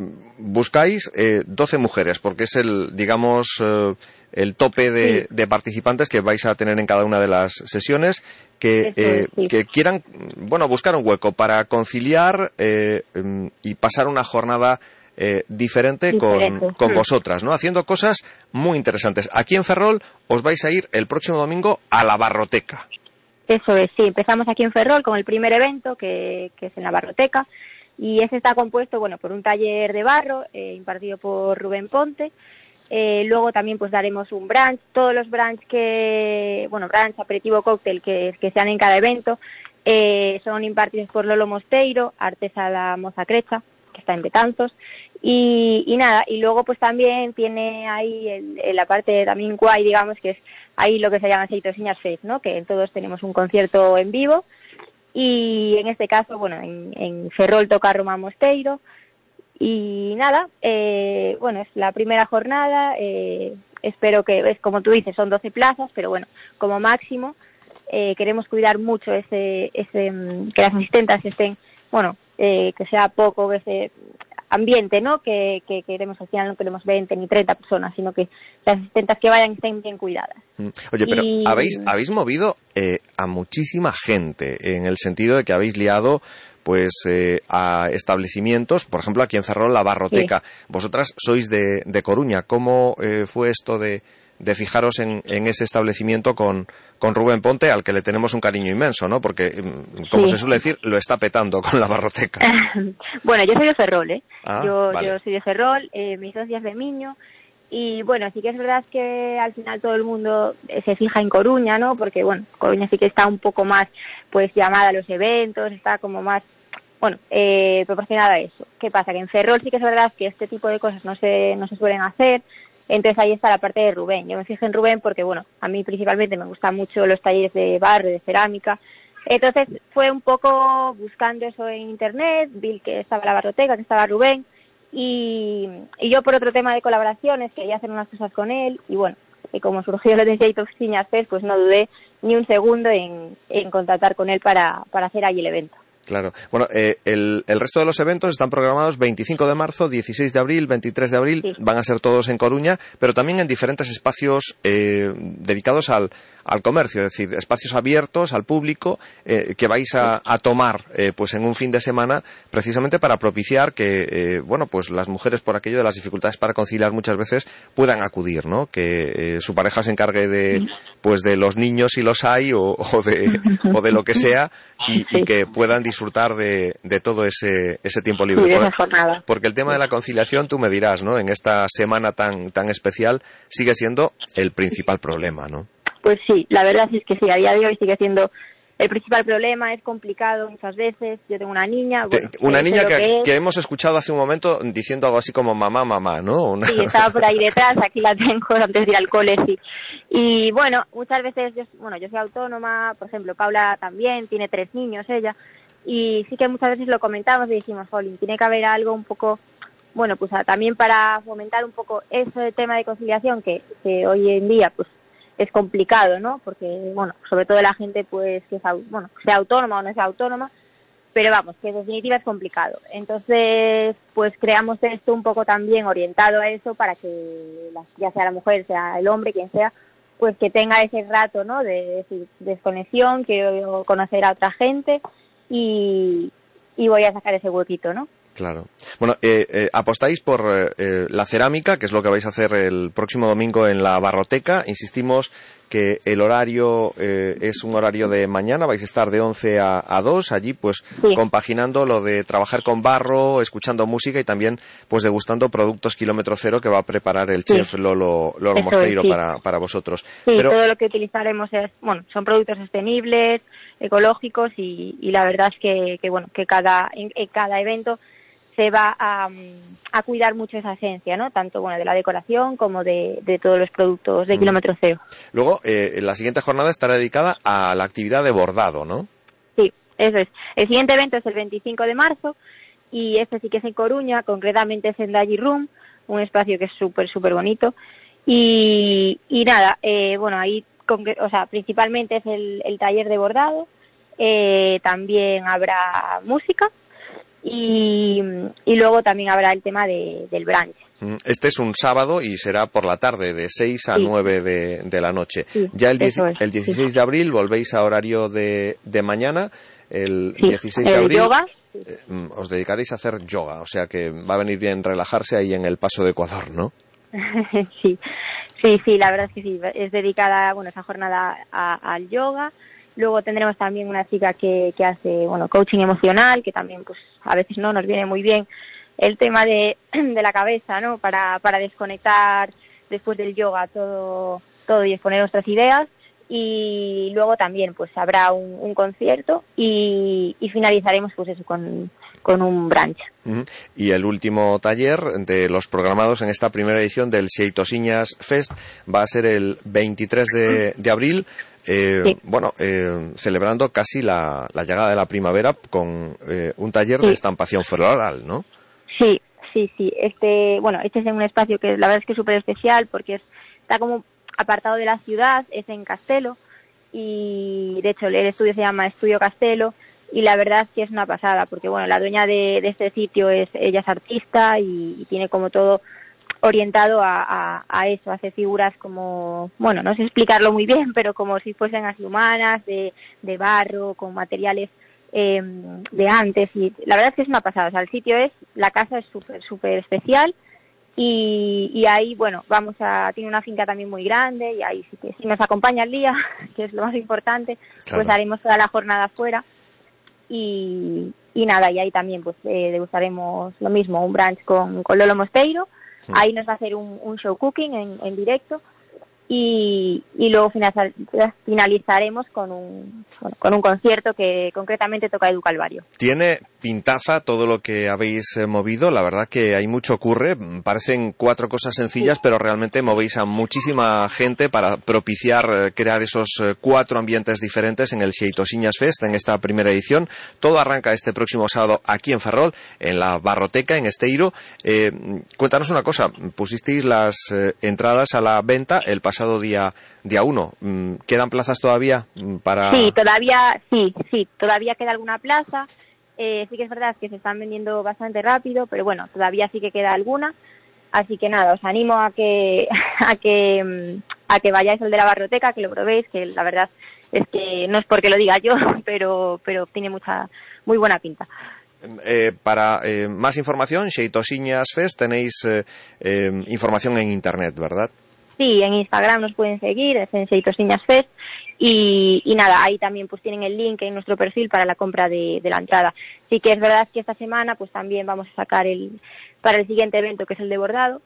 buscáis eh, doce mujeres porque es el, digamos, eh, el tope de, sí. de participantes que vais a tener en cada una de las sesiones que, eh, sí. que quieran, bueno, buscar un hueco para conciliar eh, y pasar una jornada eh, diferente, diferente con, con sí. vosotras, ¿no? Haciendo cosas muy interesantes. Aquí en Ferrol os vais a ir el próximo domingo a la Barroteca. Eso es, sí. Empezamos aquí en Ferrol con el primer evento que, que es en la Barroteca. Y ese está compuesto, bueno, por un taller de barro eh, impartido por Rubén Ponte. Eh, luego también pues daremos un brunch. Todos los brunch que, bueno, brunch, aperitivo, cóctel que, que sean en cada evento eh, son impartidos por Lolo Mosteiro, Artesa la Moza Crecha, que está en Betanzos. Y, y nada, y luego pues también tiene ahí el, el, la parte también guay, digamos, que es ahí lo que se llama Xeitosiñas Fest, ¿no? Que todos tenemos un concierto en vivo. Y en este caso, bueno, en, en Ferrol toca Román Mosteiro. Y nada, eh, bueno, es la primera jornada, eh, espero que, es como tú dices, son doce plazas, pero bueno, como máximo eh, queremos cuidar mucho ese, ese que las asistentes estén, bueno, eh, que sea poco ese ambiente, ¿no? Que, que queremos, al final no queremos veinte ni treinta personas, sino que las asistentes que vayan estén bien cuidadas. Oye, pero y... habéis habéis movido eh, a muchísima gente, en el sentido de que habéis liado pues eh, a establecimientos, por ejemplo aquí en Ferrol, la Barroteca. Sí. Vosotras sois de, de Coruña. ¿Cómo eh, fue esto de, de fijaros en, en ese establecimiento con, con Rubén Ponte, al que le tenemos un cariño inmenso, ¿no? Porque, como sí. se suele decir, lo está petando con la Barroteca. Bueno, yo soy de Ferrol, ¿eh? Ah, yo, vale. yo soy de Ferrol, eh, mi socia es de Miño. Y bueno, sí que es verdad que al final todo el mundo se fija en Coruña, ¿no? Porque bueno, Coruña sí que está un poco más pues llamada a los eventos, está como más, bueno, eh, proporcionada a eso. ¿Qué pasa? Que en Ferrol sí que es verdad que este tipo de cosas no se, no se suelen hacer, entonces ahí está la parte de Rubén. Yo me fijé en Rubén porque bueno, a mí principalmente me gustan mucho los talleres de barro, de cerámica. Entonces fue un poco buscando eso en internet, vi que estaba la Barroteca, que estaba Rubén. Y, y yo por otro tema de colaboraciones quería hacer unas cosas con él y bueno, y como surgió lo de Xeitociñas Fest, pues no dudé ni un segundo en, en contactar con él para, para hacer ahí el evento. Claro. Bueno, eh, el, el resto de los eventos están programados veinticinco de marzo, dieciséis de abril, veintitrés de abril, sí. Van a ser todos en Coruña, pero también en diferentes espacios eh, dedicados al, al comercio, es decir, espacios abiertos al público eh, que vais a, a tomar eh, pues en un fin de semana precisamente para propiciar que eh, bueno pues las mujeres, por aquello de las dificultades para conciliar, muchas veces puedan acudir, ¿no? Que eh, su pareja se encargue de pues de los niños si los hay o, o de o de lo que sea y, y que puedan disfrutar de, de todo ese ese tiempo libre. Sí, porque, porque el tema de la conciliación, tú me dirás, ¿no? En esta semana tan tan especial sigue siendo el principal problema, ¿no? Pues sí, la verdad es que sí, a día de hoy sigue siendo el principal problema, es complicado muchas veces. Yo tengo una niña. Bueno, Te, una niña que, que, que hemos escuchado hace un momento diciendo algo así como mamá, mamá, ¿no? Una... Sí, estaba por ahí detrás, aquí la tengo antes de ir al cole, sí. Y bueno, muchas veces, yo, bueno, yo soy autónoma, por ejemplo, Paula también, tiene tres niños ella, y sí que muchas veces lo comentamos y decimos, jolín, tiene que haber algo un poco, bueno, pues a, también para fomentar un poco ese tema de conciliación que, que hoy en día, pues, es complicado, ¿no? Porque, bueno, sobre todo la gente, pues, que es, bueno, sea autónoma o no sea autónoma, pero vamos, que en definitiva es complicado. Entonces, pues creamos esto un poco también orientado a eso para que, la, ya sea la mujer, sea el hombre, quien sea, pues que tenga ese rato, ¿no? De, de desconexión, que conocer a otra gente y, y voy a sacar ese huequito, ¿no? Claro. Bueno, eh, eh, apostáis por eh, la cerámica, que es lo que vais a hacer el próximo domingo en la Barroteca. Insistimos que el horario eh, es un horario de mañana, vais a estar de once a dos allí, pues sí. Compaginando lo de trabajar con barro, escuchando música y también pues degustando productos kilómetro cero que va a preparar el sí. chef Lolo, Lolo Mosteiro es, sí. para, para vosotros. Sí, Pero... todo lo que utilizaremos es, bueno, son productos sostenibles, ecológicos y, y la verdad es que, que bueno, que cada, en, en cada evento se va a, a cuidar mucho esa esencia, ¿no? Tanto, bueno, de la decoración como de, de todos los productos de mm. kilómetro cero. Luego, eh, la siguiente jornada estará dedicada a la actividad de bordado, ¿no? Sí, eso es. El siguiente evento es el veinticinco de marzo y este sí que es en Coruña, concretamente es en Dalli Room, un espacio que es súper, súper bonito. Y, y nada, eh, bueno, ahí, o sea, principalmente es el, el taller de bordado, eh, también habrá música. Y, y luego también habrá el tema de, del brunch. Este es un sábado y será por la tarde, de seis a nueve de, de la noche. Sí, ya el, diez, es, el dieciséis sí. de abril volvéis a horario de, de mañana. El sí, dieciséis de abril yoga. Eh, os dedicaréis a hacer yoga, o sea que va a venir bien relajarse ahí en el Paso de Ecuador, ¿no? sí, sí, sí, la verdad es que sí. Es dedicada, bueno, esa jornada a, al yoga. Luego tendremos también una chica que, que hace, bueno, coaching emocional, que también, pues, a veces no nos viene muy bien el tema de, de la cabeza, ¿no? Para, para desconectar después del yoga todo, todo y exponer nuestras ideas. Y luego también, pues, habrá un, un concierto y, y finalizaremos, pues, eso, con, con un brunch. Uh-huh. Y el último taller de los programados en esta primera edición del Xeitociñas Fest va a ser el veintitrés de, de abril. Eh, sí. Bueno, eh, celebrando casi la, la llegada de la primavera con eh, un taller sí. de estampación floral, ¿no? Sí, sí, sí. Este, bueno, este es un espacio que la verdad es que es súper especial porque es está como apartado de la ciudad, es en Castelo, y de hecho el estudio se llama Estudio Castelo, y la verdad es que es una pasada, porque bueno, la dueña de, de este sitio es, ella es artista y, y tiene como todo orientado a, a, a eso, hace figuras como, bueno, no sé explicarlo muy bien, pero como si fuesen así humanas, de, de barro, con materiales eh, de antes, y la verdad es que es una pasada, o sea, el sitio es, la casa es súper, súper especial, y, y ahí, bueno, vamos a, tiene una finca también muy grande, y ahí sí que si nos acompaña el día, que es lo más importante, claro, pues haremos toda la jornada afuera, y, y nada, y ahí también pues eh, degustaremos lo mismo, un brunch con, con Lolo Mosteiro. Ahí nos va a hacer un, un show cooking en, en directo y, y luego finalizar, finalizaremos con un, bueno, con un concierto que concretamente toca Edu Calvario. Tiene pintaza todo lo que habéis eh, movido, la verdad que hay mucho ocurre, parecen cuatro cosas sencillas, sí, pero realmente movéis a muchísima gente para propiciar eh, crear esos eh, cuatro ambientes diferentes en el Xeitosiñas Fest en esta primera edición. Todo arranca este próximo sábado aquí en Ferrol, en la Barroteca, en Esteiro. Eh, cuéntanos una cosa, pusisteis las eh, entradas a la venta el pasado día día uno. ¿Quedan plazas todavía para...? Sí, todavía, sí, sí, todavía queda alguna plaza. Eh, sí que es verdad que se están vendiendo bastante rápido, pero bueno, todavía sí que queda alguna. Así que nada, os animo a que a que a que vayáis al de la Barroteca, que lo probéis, que la verdad es que no es porque lo diga yo, pero pero tiene mucha muy buena pinta. Eh, para eh, más información, Xeitosiñas Fest, tenéis eh, eh, información en internet, ¿verdad? Sí, en Instagram nos pueden seguir, es en Xeitosiñas Fest, y, y nada, ahí también pues tienen el link en nuestro perfil para la compra de, de la entrada. Sí que es verdad que esta semana pues también vamos a sacar el para el siguiente evento, que es el de bordado,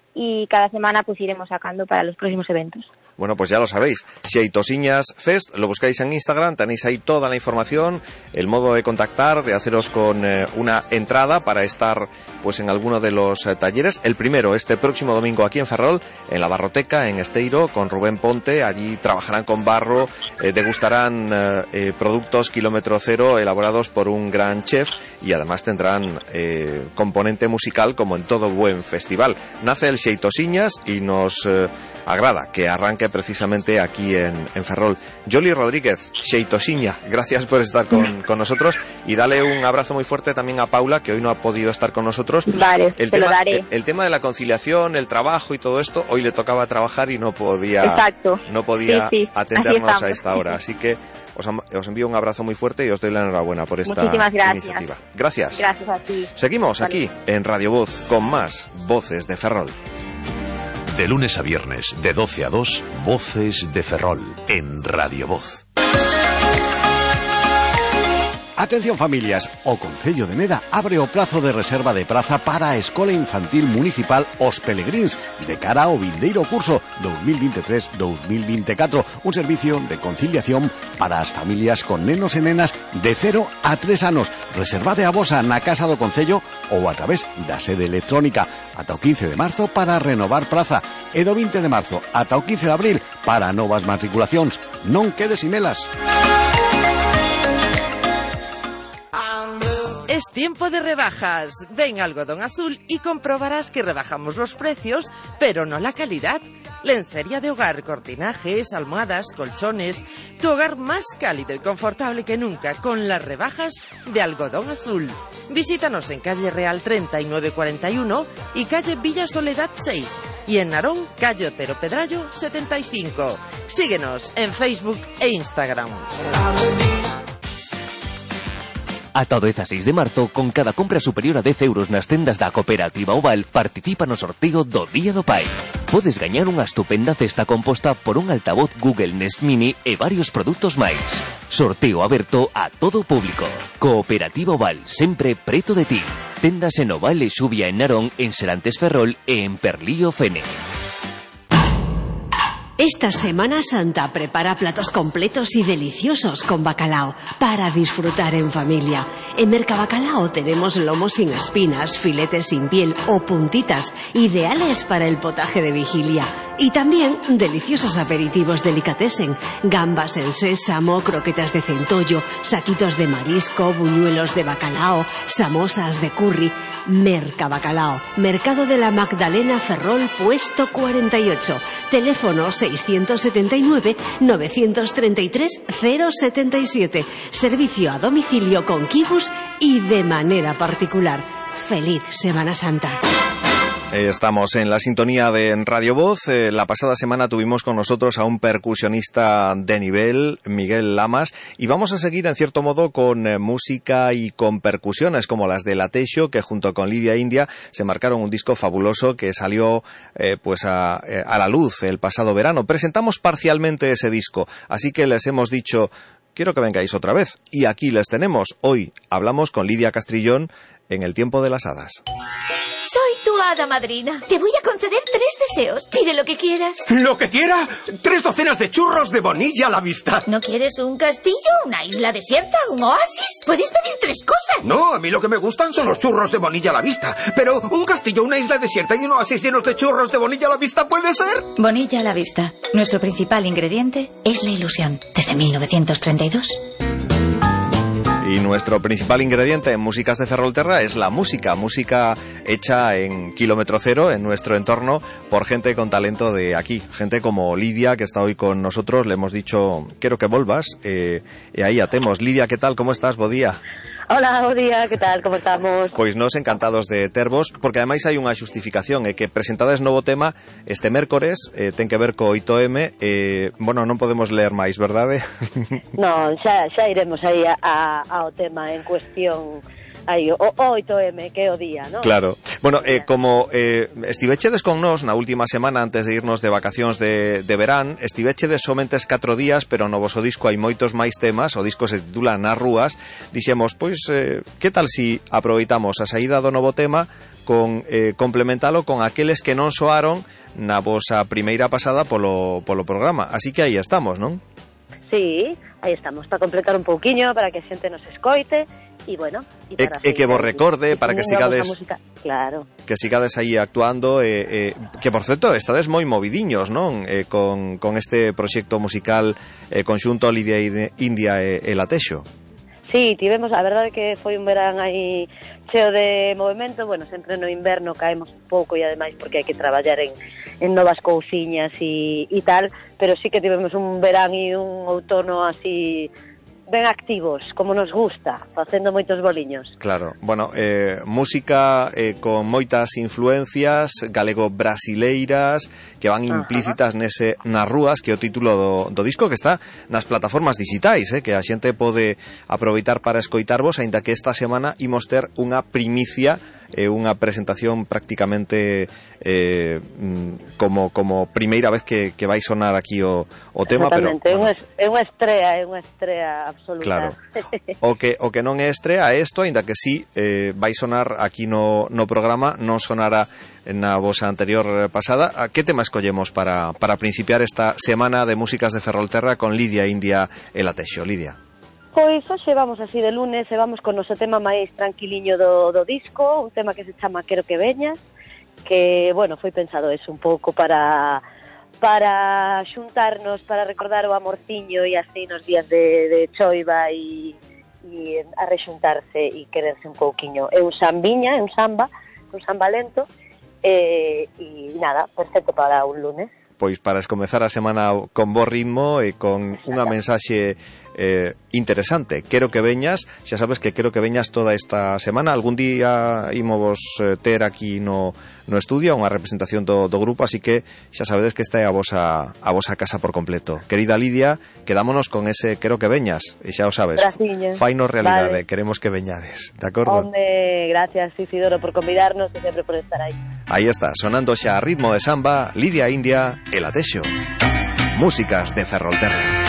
y cada semana pues iremos sacando para los próximos eventos. Bueno, pues ya lo sabéis, Xeitosiñas Fest, lo buscáis en Instagram, tenéis ahí toda la información, el modo de contactar, de haceros con eh, una entrada para estar pues en alguno de los eh, talleres. El primero, este próximo domingo aquí en Ferrol, en la Barroteca, en Esteiro, con Rubén Ponte. Allí trabajarán con barro, eh, degustarán eh, eh, productos kilómetro cero elaborados por un gran chef y además tendrán eh, componente musical como en todo buen festival. Nace el Xeitosiñas y nos eh, agrada que arranque precisamente aquí en, en Ferrol. Yoli Rodríguez, Xeitosiña, gracias por estar con, con nosotros y dale un abrazo muy fuerte también a Paula, que hoy no ha podido estar con nosotros. Vale, el te tema, lo daré. El, el tema de la conciliación, el trabajo y todo esto, hoy le tocaba trabajar y no podía, Exacto. no podía sí, sí. atendernos a esta hora. Así que os, os envío un abrazo muy fuerte y os doy la enhorabuena por esta Muchísimas gracias. iniciativa. Gracias. Gracias a ti. Seguimos vale. aquí en Radio Voz con más Voces de Ferrol. De lunes a viernes, de doce a dos, Voces de Ferrol, en Radio Voz. Atención familias, o Concello de Neda abre o prazo de reserva de praza para a Escola Infantil Municipal Os Pelegrins de cara ao vindeiro curso dos mil veintitrés dos mil veinticuatro, un servicio de conciliación para as familias con nenos e nenas de cero a tres anos. Reservade a vosa na Casa do Concello ou a través da sede electrónica ata o quince de marzo para renovar praza e do vinte de marzo ata o quince de abril para novas matriculacións. Non quedes sin elas. Es tiempo de rebajas. Ven a Algodón Azul y comprobarás que rebajamos los precios, pero no la calidad. Lencería de hogar, cortinajes, almohadas, colchones. Tu hogar más cálido y confortable que nunca con las rebajas de Algodón Azul. Visítanos en calle Real treinta y nueve cuarenta y uno y calle Villa Soledad seis. Y en Narón, calle Otero Pedrallo setenta y cinco. Síguenos en Facebook e Instagram. Ata o dezaseis de marzo, con cada compra superior a dez euros nas tendas da Cooperativa Oval, participa no sorteo do Día do Pai. Podes gañar unha estupenda cesta composta por un altavoz Google Nest Mini e varios produtos máis. Sorteo aberto a todo o público. Cooperativa Oval, sempre preto de ti. Tendas en Oval e Xubia en Narón, en Serantes Ferrol e en Perlío Fene. Esta Semana Santa prepara platos completos y deliciosos con bacalao para disfrutar en familia. En Mercabacalao tenemos lomos sin espinas, filetes sin piel o puntitas, ideales para el potaje de vigilia. Y también deliciosos aperitivos delicatessen, gambas en sésamo, croquetas de centollo, saquitos de marisco, buñuelos de bacalao, samosas de curry. Merca Bacalao, Mercado de la Magdalena Ferrol, puesto cuarenta y ocho. Teléfono seiscientos setenta y nueve, novecientos treinta y tres, cero setenta y siete. Servicio a domicilio con Kibus y de manera particular. ¡Feliz Semana Santa! Estamos en la sintonía de Radio Voz. Eh, la pasada semana tuvimos con nosotros a un percusionista de nivel, Miguel Lamas, y vamos a seguir en cierto modo con eh, música y con percusiones como las de La Teixo, que junto con Lidia India se marcaron un disco fabuloso que salió eh, pues a, eh, a la luz el pasado verano. Presentamos parcialmente ese disco, así que les hemos dicho, quiero que vengáis otra vez, y aquí les tenemos. Hoy hablamos con Lidia Castrillón en El Tiempo de las Hadas. Soy tu hada madrina. Te voy a conceder tres deseos. Pide lo que quieras. ¿Lo que quiera? Tres docenas de churros de bonilla a la vista. ¿No quieres un castillo, una isla desierta, un oasis? Puedes pedir tres cosas. No, a mí lo que me gustan son los churros de bonilla a la vista. Pero un castillo, una isla desierta y un oasis llenos de churros de bonilla a la vista, ¿puede ser? Bonilla a la vista. Nuestro principal ingrediente es la ilusión. Desde mil novecientos treinta y dos. Y nuestro principal ingrediente en Músicas de Ferrolterra es la música, música hecha en kilómetro cero, en nuestro entorno, por gente con talento de aquí. Gente como Lidia, que está hoy con nosotros, le hemos dicho, quiero que volvas, eh, e aí atemos. Lidia, ¿qué tal? ¿Cómo estás? Bo día. Hola, bo día, que tal? Como estamos? Pois nos encantados de tervos, porque ademais hai unha xustificación, é que presentades novo tema este mércores, eh, ten que ver co oito eme, eh, bueno, non podemos ler máis, verdade? Non, xa, xa iremos aí a, a, ao tema en cuestión. Aí, o oito eme, que é o día, non? Claro. Bueno, eh, como eh, estivechedes con nós na última semana antes de irnos de vacacións de, de verán, estivechedes somentes catro días, pero no voso disco hai moitos máis temas, o disco se titula Nas Rúas, dixemos, pois, eh, que tal si aproveitamos a saída do novo tema con eh, complementalo con aqueles que non soaron na vosa primeira pasada polo, polo programa. Así que aí estamos, non? Sí, aí estamos, para completar un pouquiño, para que a xente nos escoite. E bueno, e, e, e que vos recorde para que sigades claro. que sigades aí actuando e, e, que por certo estades moi movidiños, non? E, con, con este proxecto musical e, conxunto Lidia India e, e La Teixo. Sí, tivemos, a verdade que foi un verán aí cheo de movimento, bueno, sempre no inverno caemos un pouco e ademais porque hai que traballar en, en novas cousiñas e, e tal, pero sí que tivemos un verán e un outono así ben activos, como nos gusta, facendo moitos boliños. Claro, bueno, eh, música eh, con moitas influencias galego-brasileiras que van implícitas Ajá. nese Nas Rúas, que é o título do, do disco, que está nas plataformas digitais, eh, que a xente pode aproveitar para escoitarvos, aínda que esta semana imos ter unha primicia, eh, unha presentación prácticamente eh, como como primeira vez que, que vai sonar aquí o, o tema, pero é unha é unha estrea, é unha estrea absoluta. Claro. O que o que non é estrea é isto, aínda que sí eh, vai sonar aquí no no programa, non sonará na vosa anterior pasada. A que tema escollemos para para principiar esta semana de Músicas de Ferrolterra con Lidia India e La Teixo? Lidia. Pois hoxe vamos así de lunes e vamos con o noso tema máis tranquiliño do, do disco, un tema que se chama Quero que veñas, que, bueno, foi pensado eso un pouco para para xuntarnos, para recordar o amorciño e así nos días de, de choiva e, e a rexuntarse e quererse un pouquiño. É un sambiña, é un samba, un samba lento, e, e nada, perfecto para un lunes. Pois para comezar a semana con bo ritmo e con unha mensaxe eh, interesante. Quero que veñas, xa sabes que quero que veñas toda esta semana. Algún día imos eh, ter aquí no, no estudio unha representación do, do grupo, así que xa sabedes que esta é a vosa, a vosa casa por completo. Querida Lidia, quedámonos con ese quero que veñas, e xa o sabes, fainos realidade, vale. Queremos que veñades, de acordo? Hombre, gracias Isidoro por convidarnos e sempre por estar aí. Aí está, sonando xa a ritmo de samba, Lidia India e La Teixo. Músicas de Ferrolterra.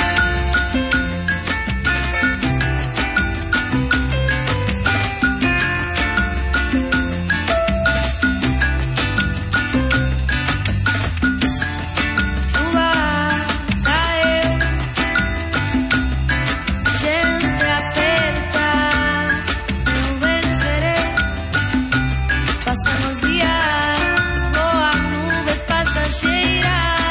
Passamos dias, boas nuvens passageiras.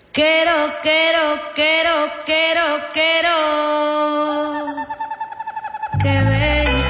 Quiero, quiero, quiero, quiero, quiero que veñan.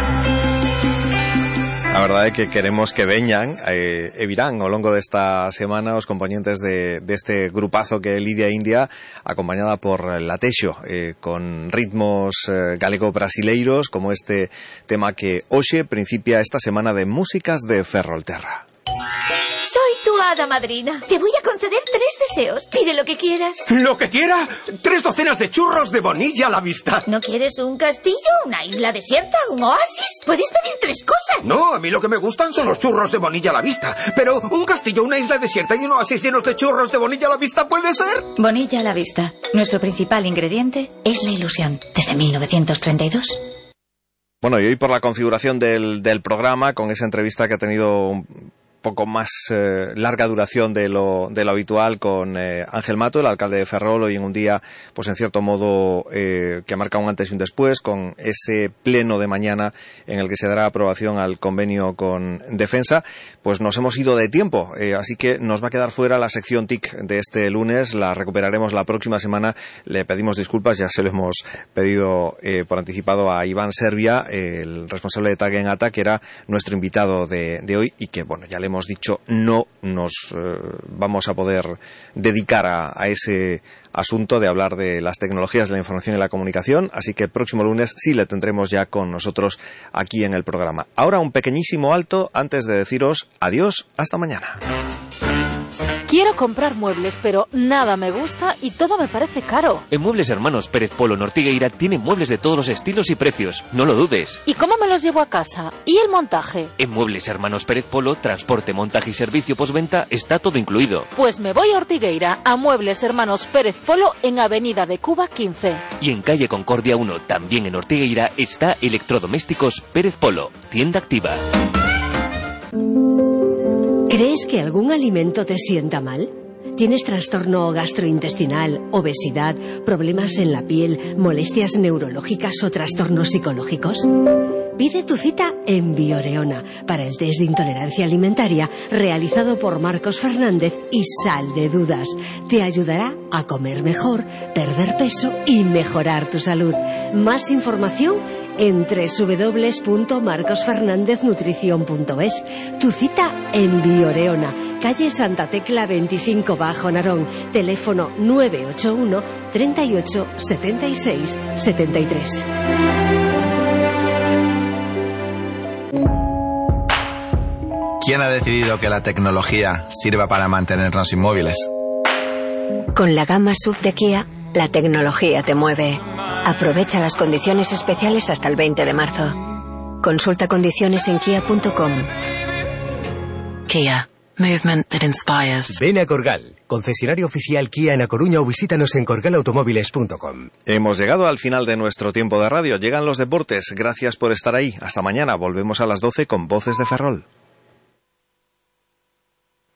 La verdade é que queremos que veñan eh, e virán ao longo desta semana os componentes de, de este grupazo que é Lidia India, acompañada por Latexo, eh, con ritmos eh, galego-brasileiros como este tema que hoxe principia esta semana de Músicas de Ferrolterra. Soy tu hada madrina. Te voy a conceder tres deseos. Pide lo que quieras. ¿Lo que quiera? Tres docenas de churros de bonilla a la vista. ¿No quieres un castillo, una isla desierta, un oasis? Puedes pedir tres cosas. No, a mí lo que me gustan son los churros de bonilla a la vista. Pero un castillo, una isla desierta y un oasis llenos de churros de bonilla a la vista puede ser. Bonilla a la vista. Nuestro principal ingrediente es la ilusión. Desde mil novecientos treinta y dos. Bueno, y hoy por la configuración del, del programa, con esa entrevista que ha tenido un poco más eh, larga duración de lo, de lo habitual con eh, Ángel Mato, el alcalde de Ferrol, hoy en un día, pues en cierto modo, eh, que marca un antes y un después, con ese pleno de mañana en el que se dará aprobación al convenio con Defensa, pues nos hemos ido de tiempo, eh, así que nos va a quedar fuera la sección T I C de este lunes, la recuperaremos la próxima semana, le pedimos disculpas, ya se lo hemos pedido eh, por anticipado a Iván Servia, eh, el responsable de Tag en Ata, que era nuestro invitado de, de hoy y que, bueno, ya le hemos dicho no nos eh, vamos a poder dedicar a, a ese asunto de hablar de las tecnologías de la información y la comunicación, así que el próximo lunes sí le tendremos ya con nosotros aquí en el programa. Ahora un pequeñísimo alto antes de deciros adiós, hasta mañana. Quiero comprar muebles, pero nada me gusta y todo me parece caro. En Muebles Hermanos Pérez Polo en Ortigueira tiene muebles de todos los estilos y precios, no lo dudes. ¿Y cómo me los llevo a casa? ¿Y el montaje? En Muebles Hermanos Pérez Polo, transporte, montaje y servicio postventa está todo incluido. Pues me voy a Ortigueira, a Muebles Hermanos Pérez Polo en Avenida de Cuba quince. Y en calle Concordia uno, también en Ortigueira, está Electrodomésticos Pérez Polo, tienda activa. ¿Crees que algún alimento te sienta mal? ¿Tienes trastorno gastrointestinal, obesidad, problemas en la piel, molestias neurológicas o trastornos psicológicos? Pide tu cita en Bioreona para el test de intolerancia alimentaria realizado por Marcos Fernández y Sal de Dudas. Te ayudará a comer mejor, perder peso y mejorar tu salud. Más información en doble u doble u doble u punto marcos fernández nutrición punto es. Tu cita en Bioreona, calle Santa Tecla veinticinco Bajo Narón, teléfono nueve ocho uno, treinta y ocho, setenta y seis, setenta y tres. ¿Quién ha decidido que la tecnología sirva para mantenernos inmóviles? Con la gama S U V de Kia, la tecnología te mueve. Aprovecha las condiciones especiales hasta el veinte de marzo. Consulta condiciones en kia punto com. Kia. Movement that inspires. Ven a Corgal, concesionario oficial Kia en A Coruña, o visítanos en corgal automóviles punto com. Hemos llegado al final de nuestro tiempo de radio. Llegan los deportes. Gracias por estar ahí. Hasta mañana. Volvemos a las doce con Voces de Ferrol.